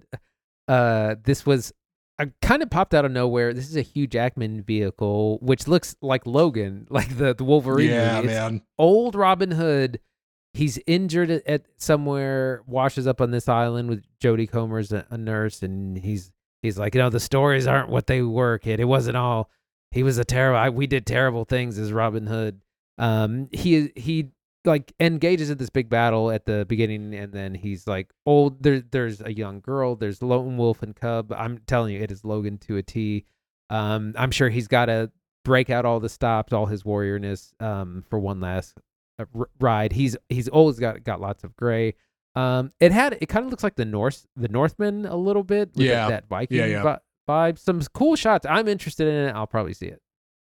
Uh, this was I kind of popped out of nowhere. This is a Hugh Jackman vehicle, which looks like Logan, like the, the Wolverine Yeah, movie. It's man. old Robin Hood. He's injured at, at somewhere, washes up on this island with Jodie Comer as a, a nurse, and he's he's like, you know, the stories aren't what they were, kid. It wasn't all. He was a terrible. I, we did terrible things as Robin Hood. Um, he he like engages in this big battle at the beginning, and then he's like old. There, there's a young girl. There's Lone Wolf and Cub. I'm telling you, it is Logan to a T. Um, I'm sure he's got to break out all the stops, all his warriorness, um, for one last uh, r- ride. He's he's always got got lots of gray. Um, it had it kind of looks like the North the Northman a little bit. With Yeah. that, that Viking Yeah, yeah. vi- vibe. Some cool shots. I'm interested in it. I'll probably see it.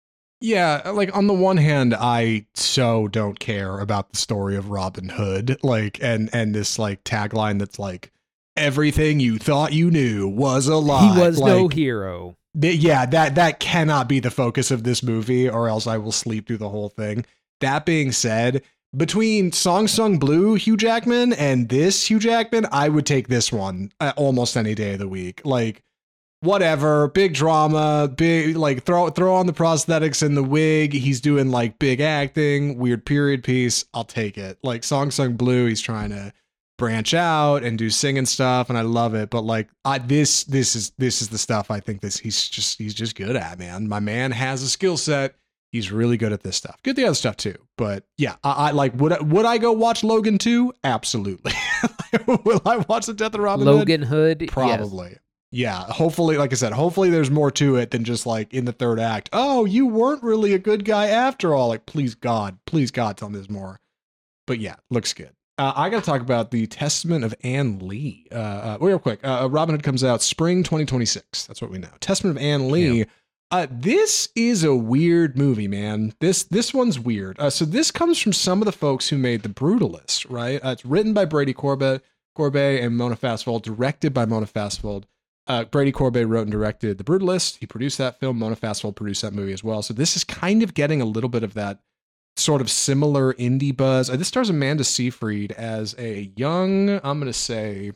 Yeah, like on the one hand, I so don't care about the story of Robin Hood, like, and and this like tagline that's like, everything you thought you knew was a lie. He was like, no hero. th- yeah, that that cannot be the focus of this movie, or else I will sleep through the whole thing. That being said, between Song Sung Blue Hugh Jackman and this Hugh Jackman, I would take this one uh, almost any day of the week. Like, whatever, big drama, big like throw throw on the prosthetics and the wig. He's doing like big acting, weird period piece. I'll take it. Like Song Sung Blue, he's trying to branch out and do singing stuff, and I love it. But like, I this this is this is the stuff I think this he's just he's just good at, man. My man has a skill set. He's really good at this stuff. Good at the other stuff too. But yeah, I, I like would I, would I go watch Logan two? Absolutely. Will I watch The Death of Robin Hood? Logan Hood, Probably. yes. Yeah, hopefully, like I said, hopefully there's more to it than just like in the third act. Oh, you weren't really a good guy after all. Like, please God, please God, tell me there's more. But yeah, looks good. Uh, I got to talk about The Testament of Anne Lee. Uh, uh, real quick, uh, Robin Hood comes out spring twenty twenty-six. That's what we know. Testament of Anne Lee. Yeah. Uh, this is a weird movie, man. This this one's weird. Uh, so this comes from some of the folks who made The Brutalist, right? Uh, it's written by Brady Corbet, Corbet and Mona Fastvold, directed by Mona Fastvold. Uh, Brady Corbet wrote and directed The Brutalist. He produced that film. Mona Fastvold produced that movie as well. So this is kind of getting a little bit of that sort of similar indie buzz. Uh, this stars Amanda Seyfried as a young, I'm going to say,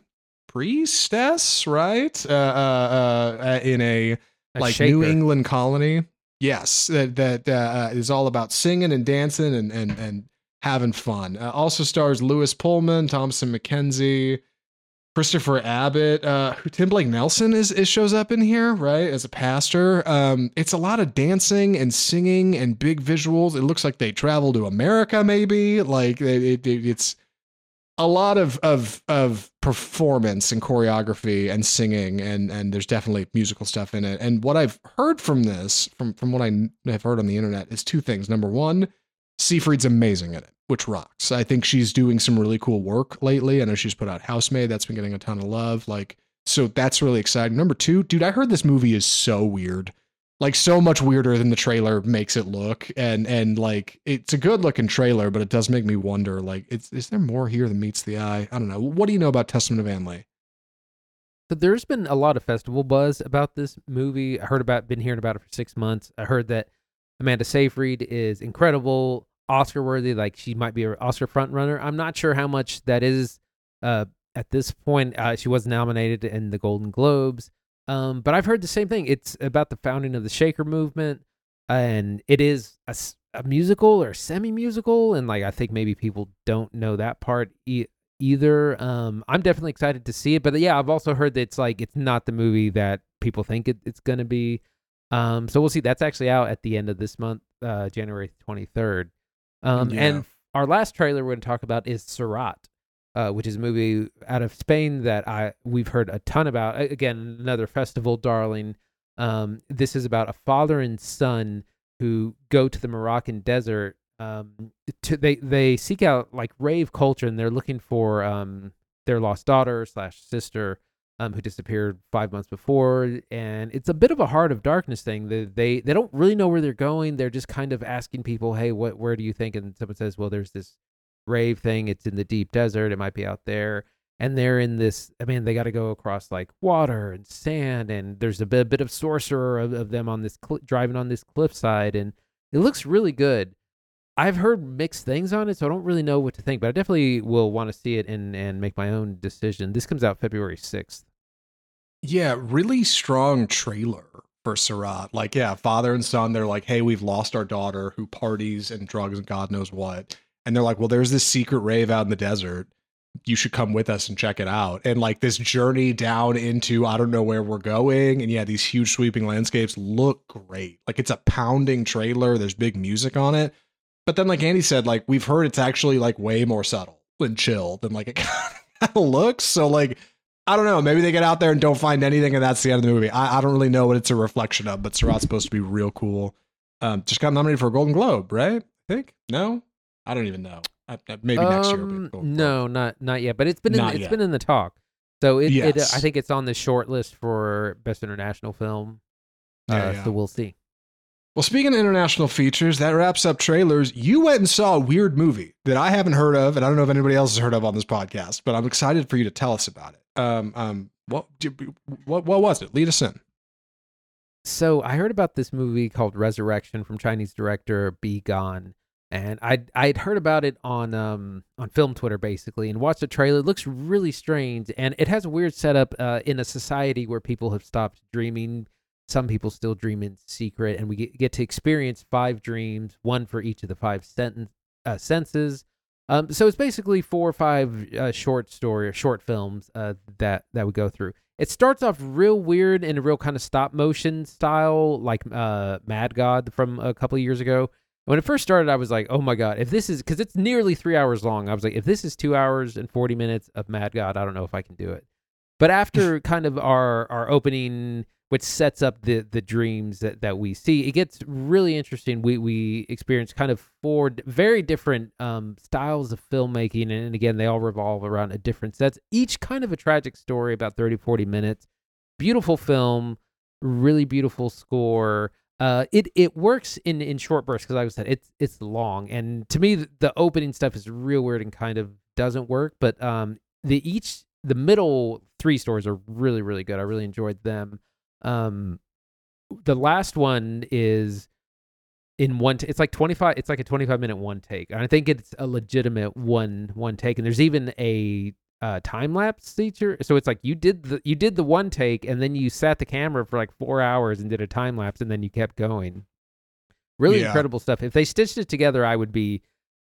priestess, right? Uh, uh, uh, in a, A like shaker. New England colony. Yes, that that uh, is all about singing and dancing and and and having fun. Uh, also stars Lewis Pullman, Thomason McKenzie, Christopher Abbott, uh, who Tim Blake Nelson is, is shows up in here, right, as a pastor. Um, it's a lot of dancing and singing and big visuals. It looks like they travel to America, maybe. Like it, it, it's a lot of of of performance and choreography and singing, and and there's definitely musical stuff in it. And what I've heard from this, from from what I have heard on the internet, is two things. Number one, Seyfried's amazing at it, which rocks. I think she's doing some really cool work lately. I know she's put out Housemaid. That's been getting a ton of love. Like, so that's really exciting. Number two, dude, I heard this movie is so weird. Like, so much weirder than the trailer makes it look. And, and like, it's a good looking trailer, but it does make me wonder, like, it's, is there more here than meets the eye? I don't know. What do you know about Testament of Anne Lee? So there's been a lot of festival buzz about this movie. I heard about, been hearing about it for six months. I heard that Amanda Seyfried is incredible, Oscar worthy. Like, she might be an Oscar front runner. I'm not sure how much that is uh, at this point. Uh, she was nominated in the Golden Globes, um, but I've heard the same thing. It's about the founding of the Shaker movement, and it is a, s- a musical or semi-musical. And like, I think maybe people don't know that part e- either. Um, I'm definitely excited to see it, but yeah, I've also heard that it's like it's not the movie that people think it, it's going to be. Um, so we'll see. That's actually out at the end of this month, uh, January twenty-third. Um, Yeah. And our last trailer we're going to talk about is Surat, uh, which is a movie out of Spain that I we've heard a ton about. A- Again, another festival darling. Um, this is about a father and son who go to the Moroccan desert um, to, they they seek out like rave culture, and they're looking for um their lost daughter slash sister, um, who disappeared five months before, and it's a bit of a Heart of Darkness thing. They they they don't really know where they're going. They're just kind of asking people, "Hey, what where do you think?" And someone says, "Well, there's this rave thing. It's in the deep desert. It might be out there." And they're in this. I mean, they got to go across like water and sand, and there's a bit, a bit of sorcerer of, of them on this cl- driving on this cliffside, and it looks really good. I've heard mixed things on it, so I don't really know what to think, but I definitely will want to see it and and make my own decision. This comes out February sixth. Yeah, really strong trailer for Surat. Like, yeah, father and son, they're like, hey, we've lost our daughter who parties and drugs and God knows what. And they're like, well, there's this secret rave out in the desert. You should come with us and check it out. And like this journey down into, I don't know where we're going. And yeah, these huge sweeping landscapes look great. Like it's a pounding trailer. There's big music on it. But then like Andy said, like we've heard it's actually like way more subtle and chill than like it kind of looks. So like, I don't know. Maybe they get out there and don't find anything, and that's the end of the movie. I, I don't really know what it's a reflection of, but Surat's supposed to be real cool. Um, just got nominated for a Golden Globe, right? I think no, I don't even know. I, I, maybe um, next year. No, not not yet. But it's been in, Not it's yet. been in the talk. So it, Yes. it uh, I think it's on the short list for best international film. Uh, Yeah, yeah. So we'll see. Well, speaking of international features, that wraps up trailers. You went and saw a weird movie that I haven't heard of, and I don't know if anybody else has heard of on this podcast, but I'm excited for you to tell us about it. Um, um, what, what, what was it? Lead us in. So I heard about this movie called Resurrection from Chinese director Be Gone, and I I'd heard about it on um on film Twitter basically, and watched the trailer. It looks really strange, and it has a weird setup uh, in a society where people have stopped dreaming. Some people still dream in secret, and we get, get to experience five dreams, one for each of the five senten- uh, senses. Um, so it's basically four or five uh, short story or short films uh, that that we go through. It starts off real weird in a real kind of stop motion style, like uh, Mad God from a couple of years ago. When it first started, I was like, "Oh my god! If this is because it's nearly three hours long, I was like, if this is two hours and forty minutes of Mad God, I don't know if I can do it." But after kind of our our opening, which sets up the the dreams that, that we see, it gets really interesting. We we experience kind of four very different um, styles of filmmaking, and again, they all revolve around a different sets. Each kind of a tragic story, about thirty, forty minutes. Beautiful film, really beautiful score. Uh, it it works in, in short bursts because, like I said, it's it's long, and to me, the, the opening stuff is real weird and kind of doesn't work. But um, the each the middle three stories are really really good. I really enjoyed them. Um, the last one is in one. T- it's like twenty five. It's like a twenty five minute one take, and I think it's a legitimate one one take. And there's even a uh, time lapse feature. So it's like you did the you did the one take, and then you sat the camera for like four hours and did a time lapse, and then you kept going. Really Yeah. incredible stuff. If they stitched it together, I would be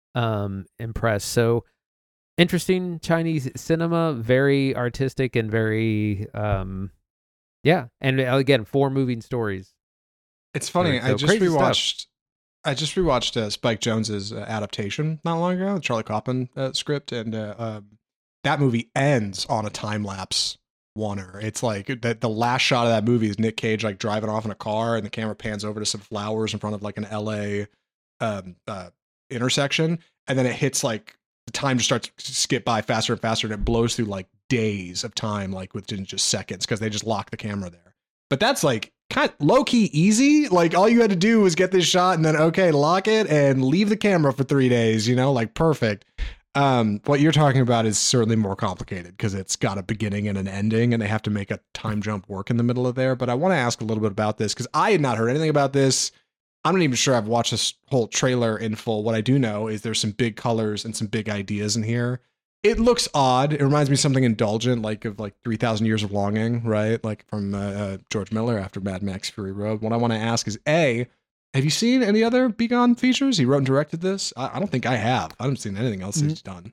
um, impressed. So interesting Chinese cinema, very artistic and very. Um, Yeah, and again, four moving stories. It's funny. So I just crazy rewatched. stuff. I just rewatched uh, Spike Jonze's uh, adaptation not long ago, the Charlie Kaufman uh, script, and uh, um, that movie ends on a time lapse oneer. It's like that. The last shot of that movie is Nick Cage like driving off in a car, and the camera pans over to some flowers in front of like an L A um, uh, intersection, and then it hits like the time just starts to skip by faster and faster, and it blows through like days of time, like within just seconds, because they just lock the camera there. But that's like kind of low key easy. Like all you had to do was get this shot and then okay, lock it and leave the camera for three days. You know, like perfect. Um, what you're talking about is certainly more complicated because it's got a beginning and an ending, and they have to make a time jump work in the middle of there. But I want to ask a little bit about this because I had not heard anything about this. I'm not even sure I've watched this whole trailer in full. What I do know is there's some big colors and some big ideas in here. It looks odd. It reminds me of something indulgent, like of like three thousand Years of Longing, right? Like from uh, uh, George Miller after Mad Max Fury Road. What I want to ask is, A, have you seen any other Be Gone features? He wrote and directed this. I, I don't think I have. I haven't seen anything else mm-hmm. he's done.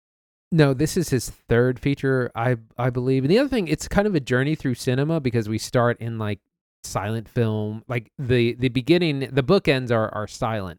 No, this is his third feature, I I believe. And the other thing, it's kind of a journey through cinema because we start in like silent film. Like the the beginning, the bookends are are silent.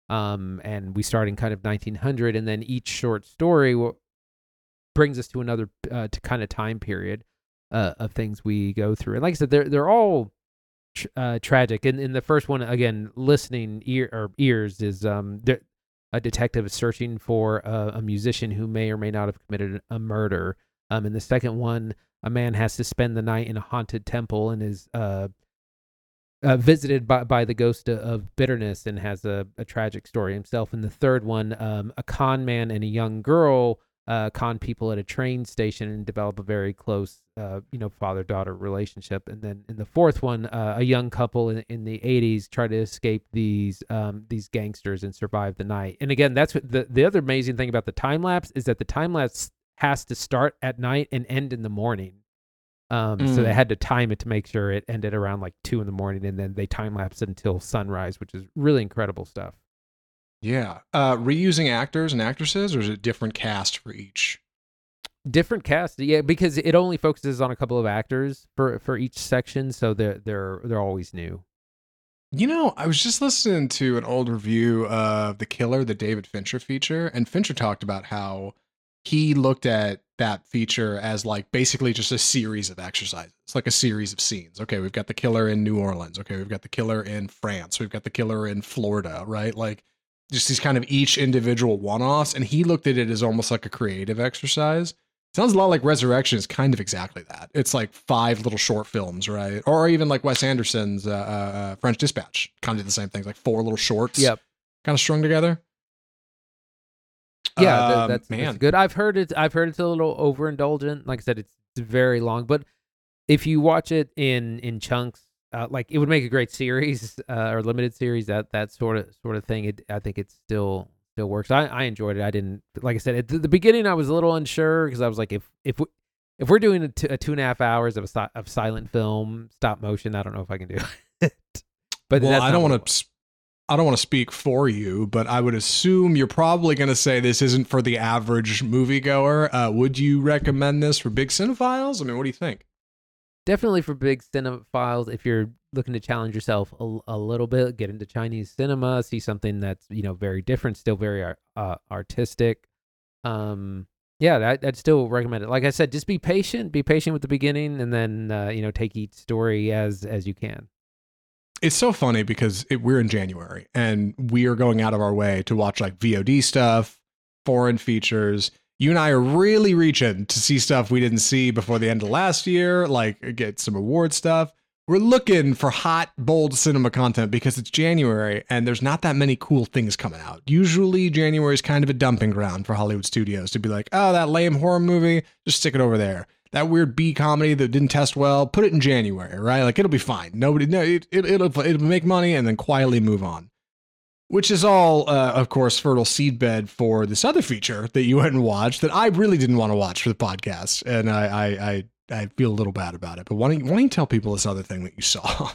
Um, and we start in kind of nineteen hundred, and then each short story will brings us to another uh, to kind of time period uh, of things we go through. And like I said, they're they're all tr- uh, tragic. And in the first one, again, listening ear or ears is um a detective is searching for a, a musician who may or may not have committed a murder. Um, in the second one, a man has to spend the night in a haunted temple and is uh, uh, visited by, by the ghost of bitterness and has a, a tragic story himself. In the third one, um, a con man and a young girl uh, con people at a train station and develop a very close, uh, you know, father-daughter relationship. And then in the fourth one, uh, a young couple in, in the eighties try to escape these um, these gangsters and survive the night. And again, that's what the, the other amazing thing about the time lapse is that the time lapse has to start at night and end in the morning. Um, mm. So they had to time it to make sure it ended around like two in the morning, and then they time lapsed it until sunrise, which is really incredible stuff. Yeah. Uh, reusing actors and actresses, or is it different cast for each? Different cast, yeah, because it only focuses on a couple of actors for, for each section, so they're they're they're always new. You know, I was just listening to an old review of The Killer, the David Fincher feature, and Fincher talked about how he looked at that feature as like basically just a series of exercises, like a series of scenes. Okay, we've got the killer in New Orleans. Okay, we've got the killer in France. We've got the killer in Florida, right? Like just these kind of each individual one-offs. And he looked at it as almost like a creative exercise. Sounds a lot like Resurrection is kind of exactly that. It's like five little short films, right? Or even like Wes Anderson's uh, uh, French Dispatch, kind of did the same thing, like four little shorts, yep, kind of strung together. Yeah, um, that, that's, man. that's good. I've heard it. I've heard it's a little overindulgent. Like I said, it's very long. But if you watch it in in chunks, uh, like it would make a great series uh, or limited series. That that sort of sort of thing. It, I think it still still works. I, I enjoyed it. I didn't like I said at the, the beginning. I was a little unsure because I was like, if if we, if we're doing a, t- a two and a half hours of a of silent film stop motion, I don't know if I can do it. But well, that's I don't want to. I don't want to speak for you, but I would assume you're probably going to say this isn't for the average moviegoer. Uh, would you recommend this for big cinephiles? I mean, what do you think? Definitely for big cinephiles. If you're looking to challenge yourself a, a little bit, get into Chinese cinema, see something that's, you know, very different, still very uh, artistic. Um, yeah, that, I'd still recommend it. Like I said, just be patient. Be patient with the beginning, and then uh, you know, take each story as as you can. It's so funny because it, we're in January and we are going out of our way to watch like V O D stuff, foreign features. You and I are really reaching to see stuff we didn't see before the end of last year, like get some award stuff. We're looking for hot, bold cinema content because it's January and there's not that many cool things coming out. Usually January is kind of a dumping ground for Hollywood studios to be like, oh, that lame horror movie, just stick it over there. That weird B comedy that didn't test well, put it in January, right? Like it'll be fine. Nobody, no, it, it, it'll it'll make money and then quietly move on. Which is all, uh, of course, fertile seedbed for this other feature that you went and watched that I really didn't want to watch for the podcast, and I I I, I feel a little bad about it. But why don't you, why don't you tell people this other thing that you saw?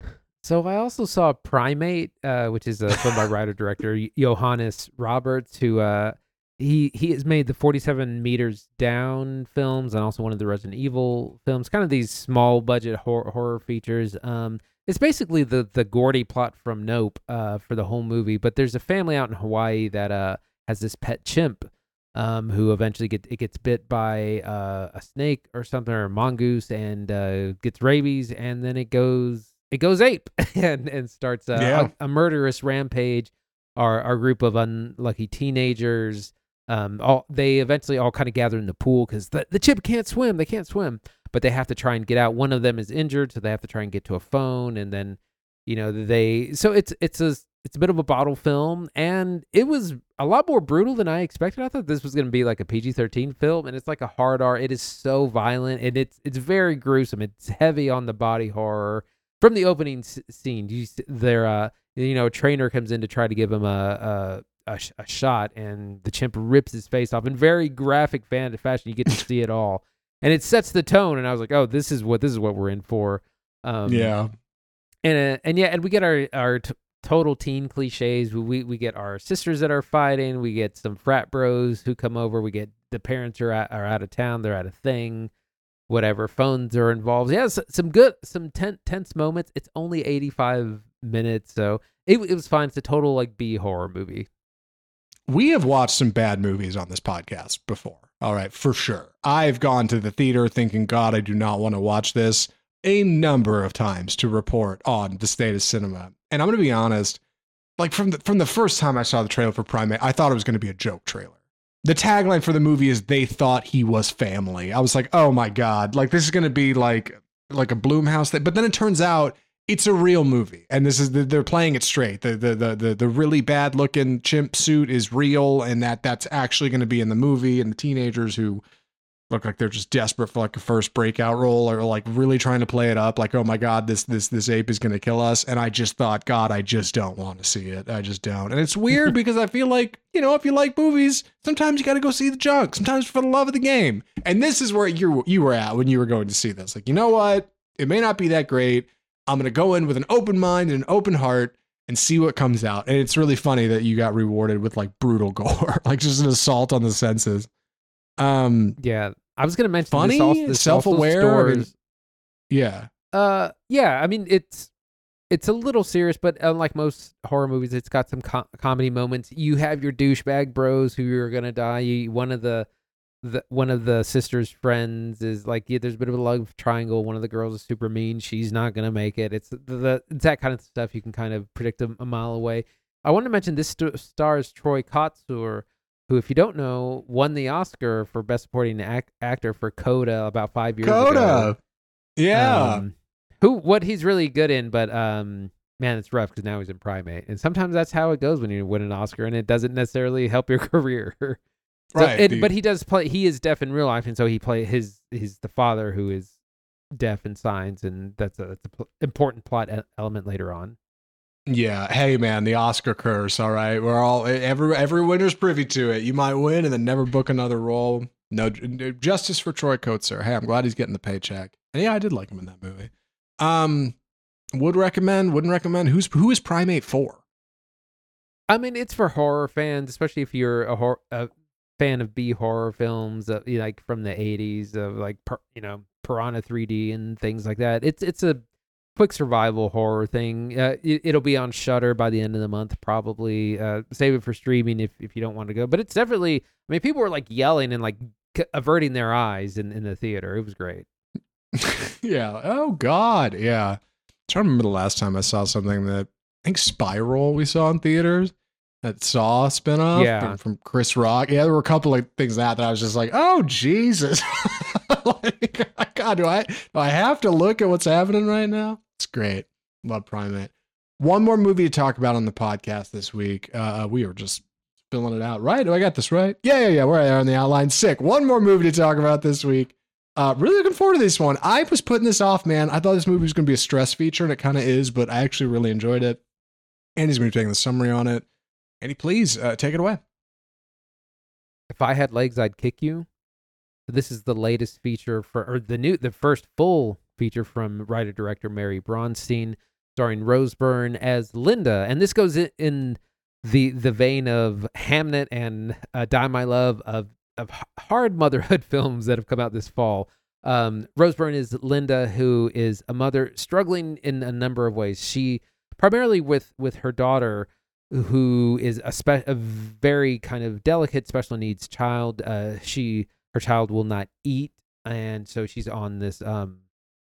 So I also saw Primate, uh, which is a film by writer director Johannes Roberts, who. Uh, He he has made the forty-seven Meters Down films and also one of the Resident Evil films, kind of these small budget horror, horror features. Um, it's basically the the Gordy plot from Nope uh, for the whole movie, but there's a family out in Hawaii that uh, has this pet chimp um, who eventually get, it gets bit by uh, a snake or something, or a mongoose, and uh, gets rabies, and then it goes it goes ape and, and starts a, yeah. a, a murderous rampage. Our, our group of unlucky teenagers Um, all they eventually all kind of gather in the pool because the, the chip can't swim. They can't swim, but they have to try and get out. One of them is injured, so they have to try and get to a phone. And then, you know, they so it's it's a it's a bit of a bottle film, and it was a lot more brutal than I expected. I thought this was going to be like a P G thirteen film, and it's like a hard R. It is so violent, and it's it's very gruesome. It's heavy on the body horror from the opening s- scene. You there, uh, you know, a trainer comes in to try to give him a. a A, sh- a shot, and the chimp rips his face off in very graphic fan fashion. You get to see it all, and it sets the tone. And I was like, "Oh, this is what this is what we're in for." Um, yeah, and uh, and yeah, and we get our our t- total teen cliches. We we get our sisters that are fighting. We get some frat bros who come over. We get the parents are at, are out of town. They're at a thing. Whatever, phones are involved. Yeah, so, some good, some ten- tense moments. It's only eighty-five minutes, so it, it was fine. It's a total like B horror movie. We have watched some bad movies on this podcast before. All right, for sure. I've gone to the theater thinking, God, I do not want to watch this a number of times to report on the state of cinema. And I'm going to be honest, like from the from the first time I saw the trailer for Primate, I thought it was going to be a joke trailer. The tagline for the movie is "They thought he was family." I was like, "Oh my god! Like this is going to be like like a Blumhouse thing." But then it turns out it's a real movie, and this is they're playing it straight. The the the the, the really bad looking chimp suit is real, and that that's actually going to be in the movie. And the teenagers who look like they're just desperate for like a first breakout role, or like really trying to play it up, like, oh my god, this this this ape is going to kill us. And I just thought, God, I just don't want to see it. I just don't. And it's weird because I feel like, you know, if you like movies, sometimes you got to go see the junk. Sometimes for the love of the game. And this is where you you were at when you were going to see this. Like, you know what? It may not be that great. I'm going to go in with an open mind and an open heart and see what comes out. And it's really funny that you got rewarded with like brutal gore, like just an assault on the senses. Um, yeah, I was gonna mention funny, this also, this self-aware. also I mean, stores, yeah. uh, yeah. I mean, it's it's a little serious, but unlike most horror movies, it's got some com- comedy moments. You have your douchebag bros who are gonna die. You, one of the, the one of the sister's friends is like, yeah, there's a bit of a love triangle. One of the girls is super mean. She's not gonna make it. It's the, the it's that kind of stuff you can kind of predict a, a mile away. I want to mention this st- stars Troy Kotsur, who, if you don't know, won the Oscar for Best Supporting Act- Actor for Coda about five years Coda. ago. Yeah. Um, who, what he's really good in, but um, man, it's rough because now he's in Primate. And sometimes that's how it goes when you win an Oscar, and it doesn't necessarily help your career. So, Right. it, the- but he does play, he is deaf in real life, and so he play his, he's the father who is deaf in signs, and that's a, that's a pl- important plot e- element later on. Yeah. Hey, man, the Oscar curse. All right. We're all, every, every winner's privy to it. You might win and then never book another role. No justice for Troy Kotsur. Hey, I'm glad he's getting the paycheck. And yeah, I did like him in that movie. Um, would recommend, wouldn't recommend. Who's, who is Primate for? I mean, it's for horror fans, especially if you're a, hor- a fan of B horror films, uh, like from the eighties, of like, you know, Piranha three D and things like that. It's, it's a quick survival horror thing. Uh, it, it'll be on Shudder by the end of the month, probably. Uh, save it for streaming if, if you don't want to go. But it's definitely, I mean, people were like yelling and like c- averting their eyes in, in the theater. It was great. Yeah. Oh, God. Yeah. I'm trying to remember the last time I saw something that, I think Spiral we saw in theaters. That Saw spinoff Yeah. from, from Chris Rock. Yeah, there were a couple of things that that I was just like, oh Jesus! Like, God, do I do I have to look at what's happening right now? It's great. Love Primate. One more movie to talk about on the podcast this week. Uh, we were just filling it out, right? Do I got this right? Yeah, yeah, yeah. We're there on the outline. Sick. One more movie to talk about this week. Uh, really looking forward to this one. I was putting this off, man. I thought this movie was going to be a stress feature, and it kind of is, but I actually really enjoyed it. Andy's going to be taking the summary on it. Andy, please uh, take it away. If I had legs, I'd kick you. This is the latest feature for, or the new, the first full feature from writer director Mary Bronstein, starring Rose Byrne as Linda, and this goes in, in the the vein of Hamnet and uh, Die My Love, of of hard motherhood films that have come out this fall. Um, Rose Byrne is Linda, who is a mother struggling in a number of ways. She primarily with with her daughter, who is a, spe- a very kind of delicate special needs child. Uh, she her child will not eat, and so she's on this. Um,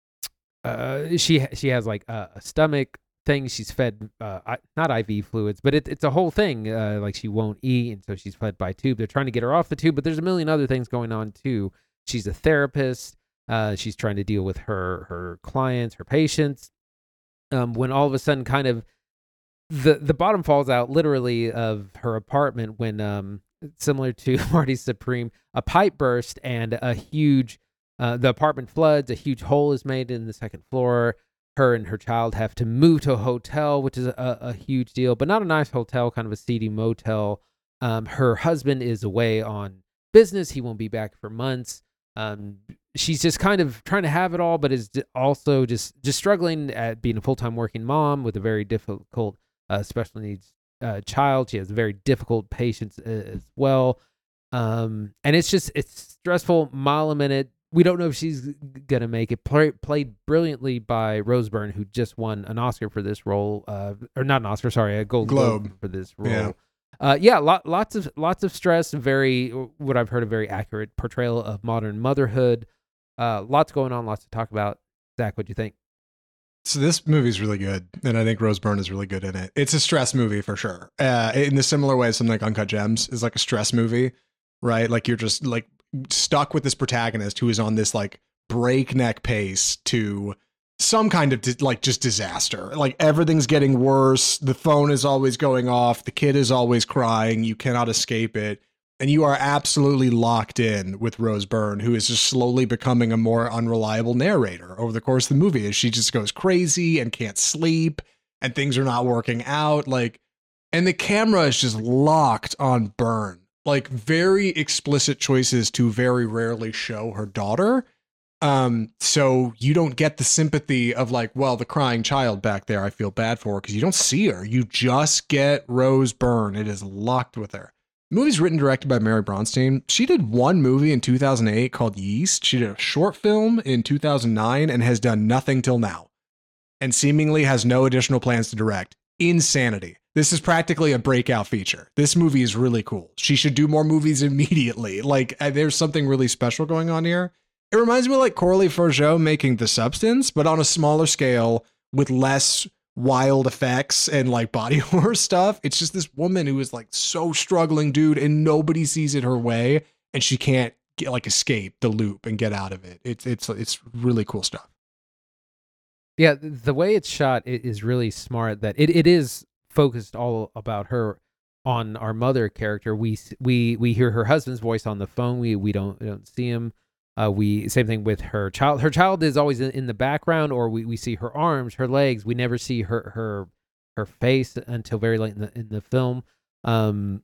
uh, she she has like a, a stomach thing. She's fed uh, I, not I V fluids, but it, it's a whole thing. Uh, like she won't eat, and so she's fed by tube. They're trying to get her off the tube, but there's a million other things going on too. She's a therapist. Uh, she's trying to deal with her her clients, her patients. Um, when all of a sudden, kind of the the bottom falls out literally of her apartment when um similar to Marty Supreme, a pipe burst and a huge uh, the apartment floods. A huge hole is made in the second floor. Her and her child have to move to a hotel, which is a, a huge deal, but not a nice hotel, kind of a seedy motel. Um, her husband is away on business. He won't be back for months. Um, she's just kind of trying to have it all, but is also just, just struggling at being a full-time working mom with a very difficult uh, special needs uh, child. She has very difficult patients uh, as well. Um, and it's just, it's stressful, mile a minute. We don't know if she's going to make it. Play, played brilliantly by Rose Byrne, who just won an Oscar for this role. Uh, or not an Oscar, sorry, a Gold Globe, Globe for this role. Yeah. Uh, yeah, lot, lots of lots of stress. Very, what I've heard, a very accurate portrayal of modern motherhood. Uh, lots going on, lots to talk about. Zach, what do you think? So this movie's really good, and I think Rose Byrne is really good in it. It's a stress movie for sure. Uh, in the similar way, something like Uncut Gems is like a stress movie, right? Like you're just like stuck with this protagonist who is on this like breakneck pace to some kind of di- like just disaster. Like everything's getting worse. The phone is always going off. The kid is always crying. You cannot escape it. And you are absolutely locked in with Rose Byrne, who is just slowly becoming a more unreliable narrator over the course of the movie as she just goes crazy and can't sleep and things are not working out. Like, and the camera is just locked on Byrne, like very explicit choices to very rarely show her daughter. Um, so you don't get the sympathy of like, well, the crying child back there, I feel bad for her because you don't see her. You just get Rose Byrne. It is locked with her. The movie's written and directed by Mary Bronstein. She did one movie in two thousand eight called Yeast. She did a short film in two thousand nine and has done nothing till now. And seemingly has no additional plans to direct. Insanity. This is practically a breakout feature. This movie is really cool. She should do more movies immediately. Like, there's something really special going on here. It reminds me of like Coralie Forgeot making The Substance, but on a smaller scale with less wild effects and like body horror stuff. It's just this woman who is like so struggling, dude, and nobody sees it her way, and she can't get, like escape the loop and get out of it. It's it's it's really cool stuff. Yeah, the way it's shot is really smart. That it, it is focused all about her on our mother character. We we we hear her husband's voice on the phone. We we don't we don't see him. Uh, we same thing with her child. Her child is always in, in the background, or we, we see her arms, her legs. We never see her her her face until very late in the in the film. Um,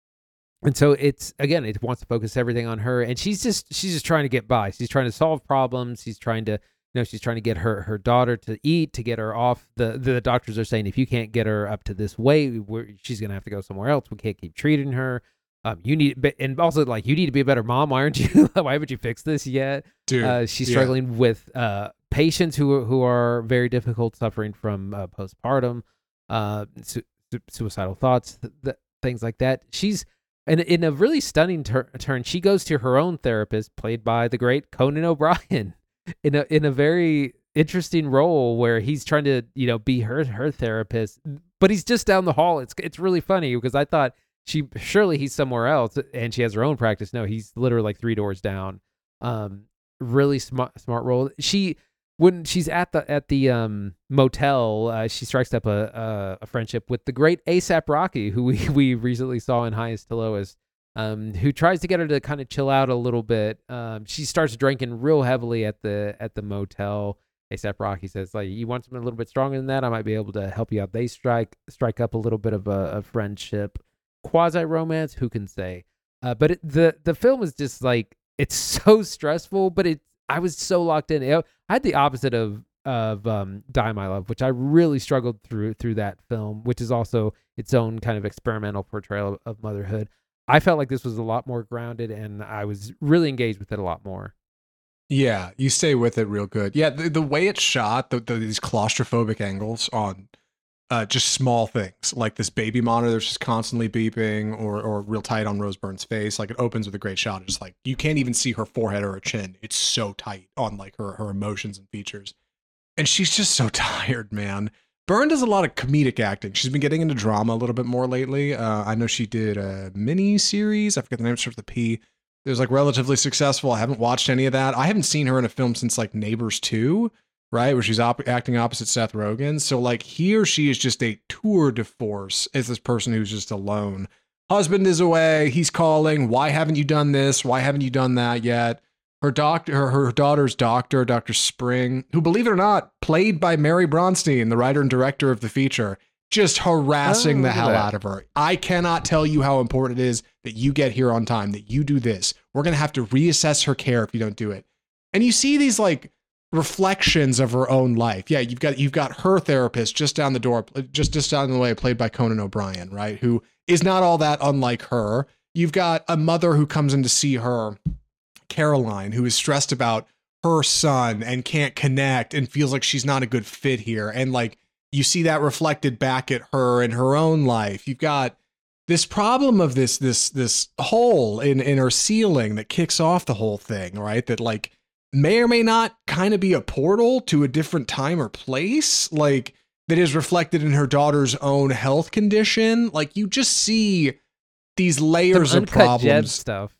and so it's again, it wants to focus everything on her, and she's just she's just trying to get by. She's trying to solve problems. She's trying to you know she's trying to get her her daughter to eat, to get her off. The the doctors are saying if you can't get her up to this weight, we're, she's gonna have to go somewhere else. We can't keep treating her. Um, you need, and also like you need to be a better mom. Why aren't you? Why haven't you fixed this yet? Dude, uh, she's yeah. struggling with uh, patients who who are very difficult, suffering from uh, postpartum, uh, su- suicidal thoughts, th- th- things like that. She's and in a really stunning tur- turn. She goes to her own therapist, played by the great Conan O'Brien, in a in a very interesting role where he's trying to you know be her her therapist, but he's just down the hall. It's it's really funny because I thought. She surely he's somewhere else, and she has her own practice. No, he's literally like three doors down. Um, really smart, smart role. She when she's at the at the um motel, uh, she strikes up a, a a friendship with the great A$AP Rocky, who we we recently saw in Highest to Lowest. Um, who tries to get her to kind of chill out a little bit. Um, she starts drinking real heavily at the at the motel. A$AP Rocky says, like, you want something a little bit stronger than that? I might be able to help you out. They strike strike up a little bit of a, a friendship. Quasi romance, who can say? Uh, but it, the the film is just like it's so stressful. But it, I was so locked in. It, I had the opposite of of um, Die My Love, which I really struggled through through that film, which is also its own kind of experimental portrayal of, of motherhood. I felt like this was a lot more grounded, and I was really engaged with it a lot more. Yeah, you stay with it real good. Yeah, the, the way it's shot, the, the, these claustrophobic angles on. Uh, just small things like this baby monitor that's just constantly beeping or or real tight on Rose Byrne's face. Like it opens with a great shot. It's like you can't even see her forehead or her chin. It's so tight on like her, her emotions and features. And she's just so tired, man. Byrne does a lot of comedic acting. She's been getting into drama a little bit more lately. Uh, I know she did a mini series. I forget the name, starts with the P. It was like relatively successful. I haven't watched any of that. I haven't seen her in a film since like Neighbors two. Right, where she's op- acting opposite Seth Rogen. So like he or she is just a tour de force as this person who's just alone. Husband is away. He's calling. Why haven't you done this? Why haven't you done that yet? Her doctor, her, her daughter's doctor, Doctor Spring, who, believe it or not, played by Mary Bronstein, the writer and director of the feature, just harassing Oh, the look at hell that. out of her. I cannot tell you how important it is that you get here on time, that you do this. We're going to have to reassess her care if you don't do it. And you see these like reflections of her own life. Yeah, you've got you've got her therapist just down the door, just just down the way, played by Conan O'Brien, right? Who is not all that unlike her. You've got a mother who comes in to see her, Caroline, who is stressed about her son and can't connect and feels like she's not a good fit here. And like you see that reflected back at her in her own life. You've got this problem of this this this hole in in her ceiling that kicks off the whole thing, right? That like may or may not kind of be a portal to a different time or place, like that is reflected in her daughter's own health condition. Like you just see these layers Some of uncut problems. gem stuff.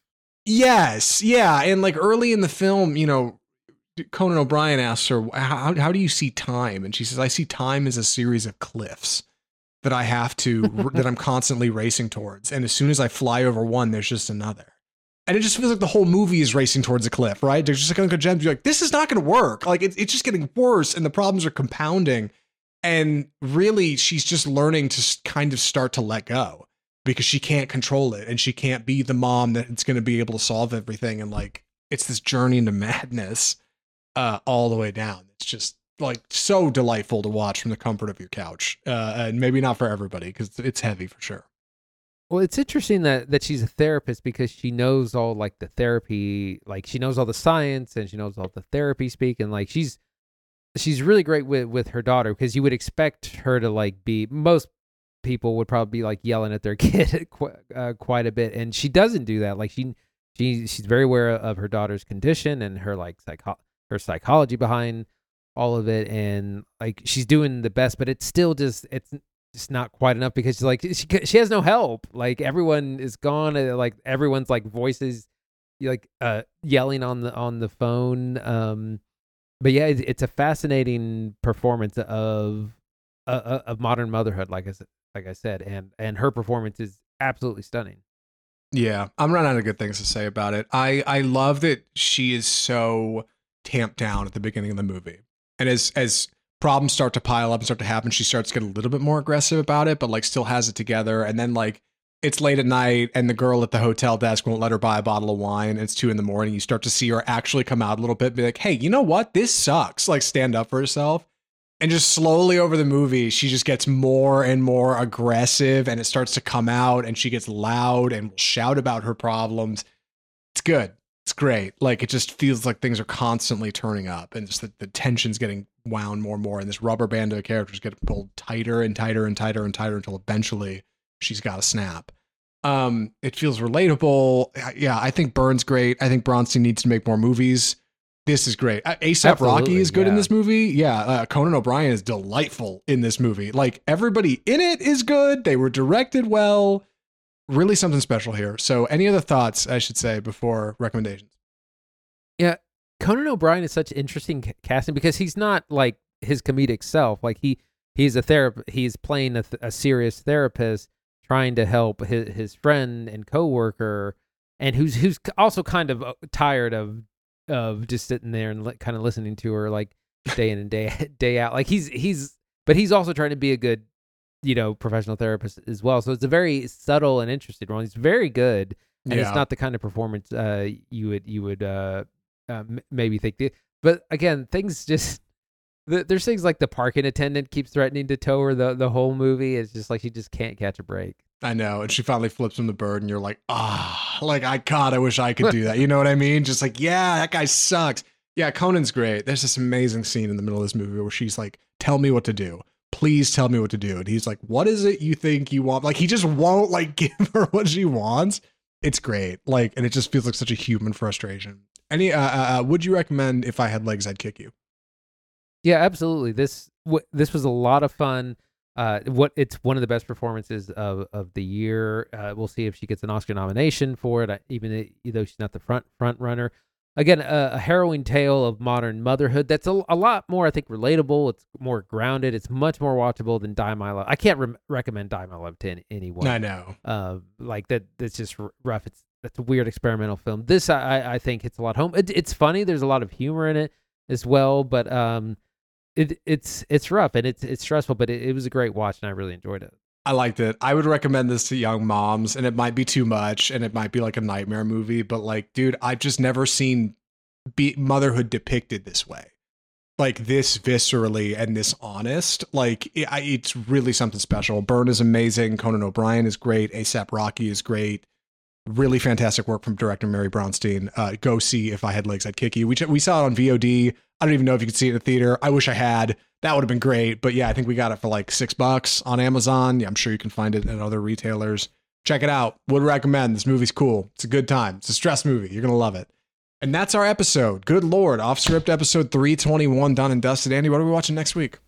Yes, yeah, and like early in the film, you know, Conan O'Brien asks her, how, how do you see time? And she says, I see time as a series of cliffs that I have to, that I'm constantly racing towards. And as soon as I fly over one, there's just another. And it just feels like the whole movie is racing towards a cliff, right? There's just like Uncle Gems. You're like, this is not going to work. Like it's, it's just getting worse and the problems are compounding. And really, she's just learning to kind of start to let go because she can't control it. And she can't be the mom that's going to be able to solve everything. And like, it's this journey into madness. Uh, all the way down. It's just like so delightful to watch from the comfort of your couch. Uh, and maybe not for everybody because it's heavy for sure. Well, it's interesting that, that she's a therapist because she knows all like the therapy, like she knows all the science and she knows all the therapy speak. And like, she's, she's really great with, with her daughter because you would expect her to like be, most people would probably be like yelling at their kid qu- uh, quite a bit. And she doesn't do that. Like she, she, she's very aware of her daughter's condition and her like psycho her psychology behind all of it. And like, she's doing the best, but it's still just, it's just not quite enough because she's like, she, she has no help. Like everyone is gone. uh, Like everyone's like voices, like, uh, yelling on the, on the phone. Um, but yeah, it's, it's a fascinating performance of, uh, of modern motherhood. Like I said, like I said, and, and her performance is absolutely stunning. Yeah. I'm running out of good things to say about it. I, I love that she is so tamped down at the beginning of the movie. And as as problems start to pile up and start to happen, she starts to get a little bit more aggressive about it, but like still has it together. And then like it's late at night and the girl at the hotel desk won't let her buy a bottle of wine. And it's two in the morning. You start to see her actually come out a little bit and be like, hey, you know what? This sucks. Like stand up for herself. And just slowly over the movie, she just gets more and more aggressive and it starts to come out and she gets loud and will shout about her problems. It's good. It's great. Like it just feels like things are constantly turning up and just the, the tension's getting wound more and more. And this rubber band of characters get pulled tighter and tighter and tighter and tighter until eventually she's got to snap. Um, it feels relatable. Yeah, I think Byrne's great. I think Bronstein needs to make more movies. This is great. Uh, A$AP Rocky is good yeah. in this movie. Yeah, uh, Conan O'Brien is delightful in this movie. Like everybody in it is good. They were directed well. Really something special here. So any other thoughts, I should say, before recommendations? Yeah, Conan O'Brien is such interesting ca- casting because he's not like his comedic self. Like he he's a therapist. He's playing a, th- a serious therapist trying to help his, his friend and coworker, and who's who's also kind of tired of of just sitting there and li- kind of listening to her like day in and day day out. Like he's he's but he's also trying to be a good, you know, professional therapist as well. So it's a very subtle and interesting role. He's very good, and Yeah. it's not the kind of performance uh, you would you would uh, uh, m- maybe think. The, but again, things just the, there's things like the parking attendant keeps threatening to tow her the the whole movie. It's just like she just can't catch a break. I know. And she finally flips him the bird and you're like, ah, like, I, God, I wish I could do that. You know what I mean? Just like, yeah, that guy sucks. Yeah, Conan's great. There's this amazing scene in the middle of this movie where she's like, tell me what to do. Please tell me what to do. And he's like, what is it you think you want? Like, he just won't like give her what she wants. It's great. Like, and it just feels like such a human frustration. Any, uh, uh, uh, would you recommend If I Had Legs, I'd Kick You? Yeah, absolutely. This w- this was a lot of fun. Uh, what it's one of the best performances of, of the year. Uh, we'll see if she gets an Oscar nomination for it, uh, even though she's not the front front runner. Again, a, a harrowing tale of modern motherhood. That's a, a lot more, I think, relatable. It's more grounded. It's much more watchable than Die My Love. I can't re- recommend Die My Love to any, anyone. I know. Uh, like that. That's just r- rough. It's that's a weird experimental film. This I I think hits a lot home. It, it's funny. There's a lot of humor in it as well, but um. It it's it's rough and it's it's stressful, but it, it was a great watch and I really enjoyed it. I liked it. I would recommend this to young moms, and it might be too much, and it might be like a nightmare movie, but like, dude, I've just never seen be- motherhood depicted this way, like this viscerally and this honest. Like, it, I, it's really something special. Byrne is amazing. Conan O'Brien is great. A$AP Rocky is great. Really fantastic work from director Mary Brownstein. Uh, go see If I Had Legs, I'd Kick You. We ch- we saw it on V O D. I don't even know if you could see it in the theater. I wish I had. That would have been great. But yeah, I think we got it for like six bucks on Amazon. Yeah, I'm sure you can find it at other retailers. Check it out. Would recommend. This movie's cool. It's a good time. It's a stress movie. You're going to love it. And that's our episode. Good Lord. Off Script episode three twenty-one, done and dusted. Andy, what are we watching next week?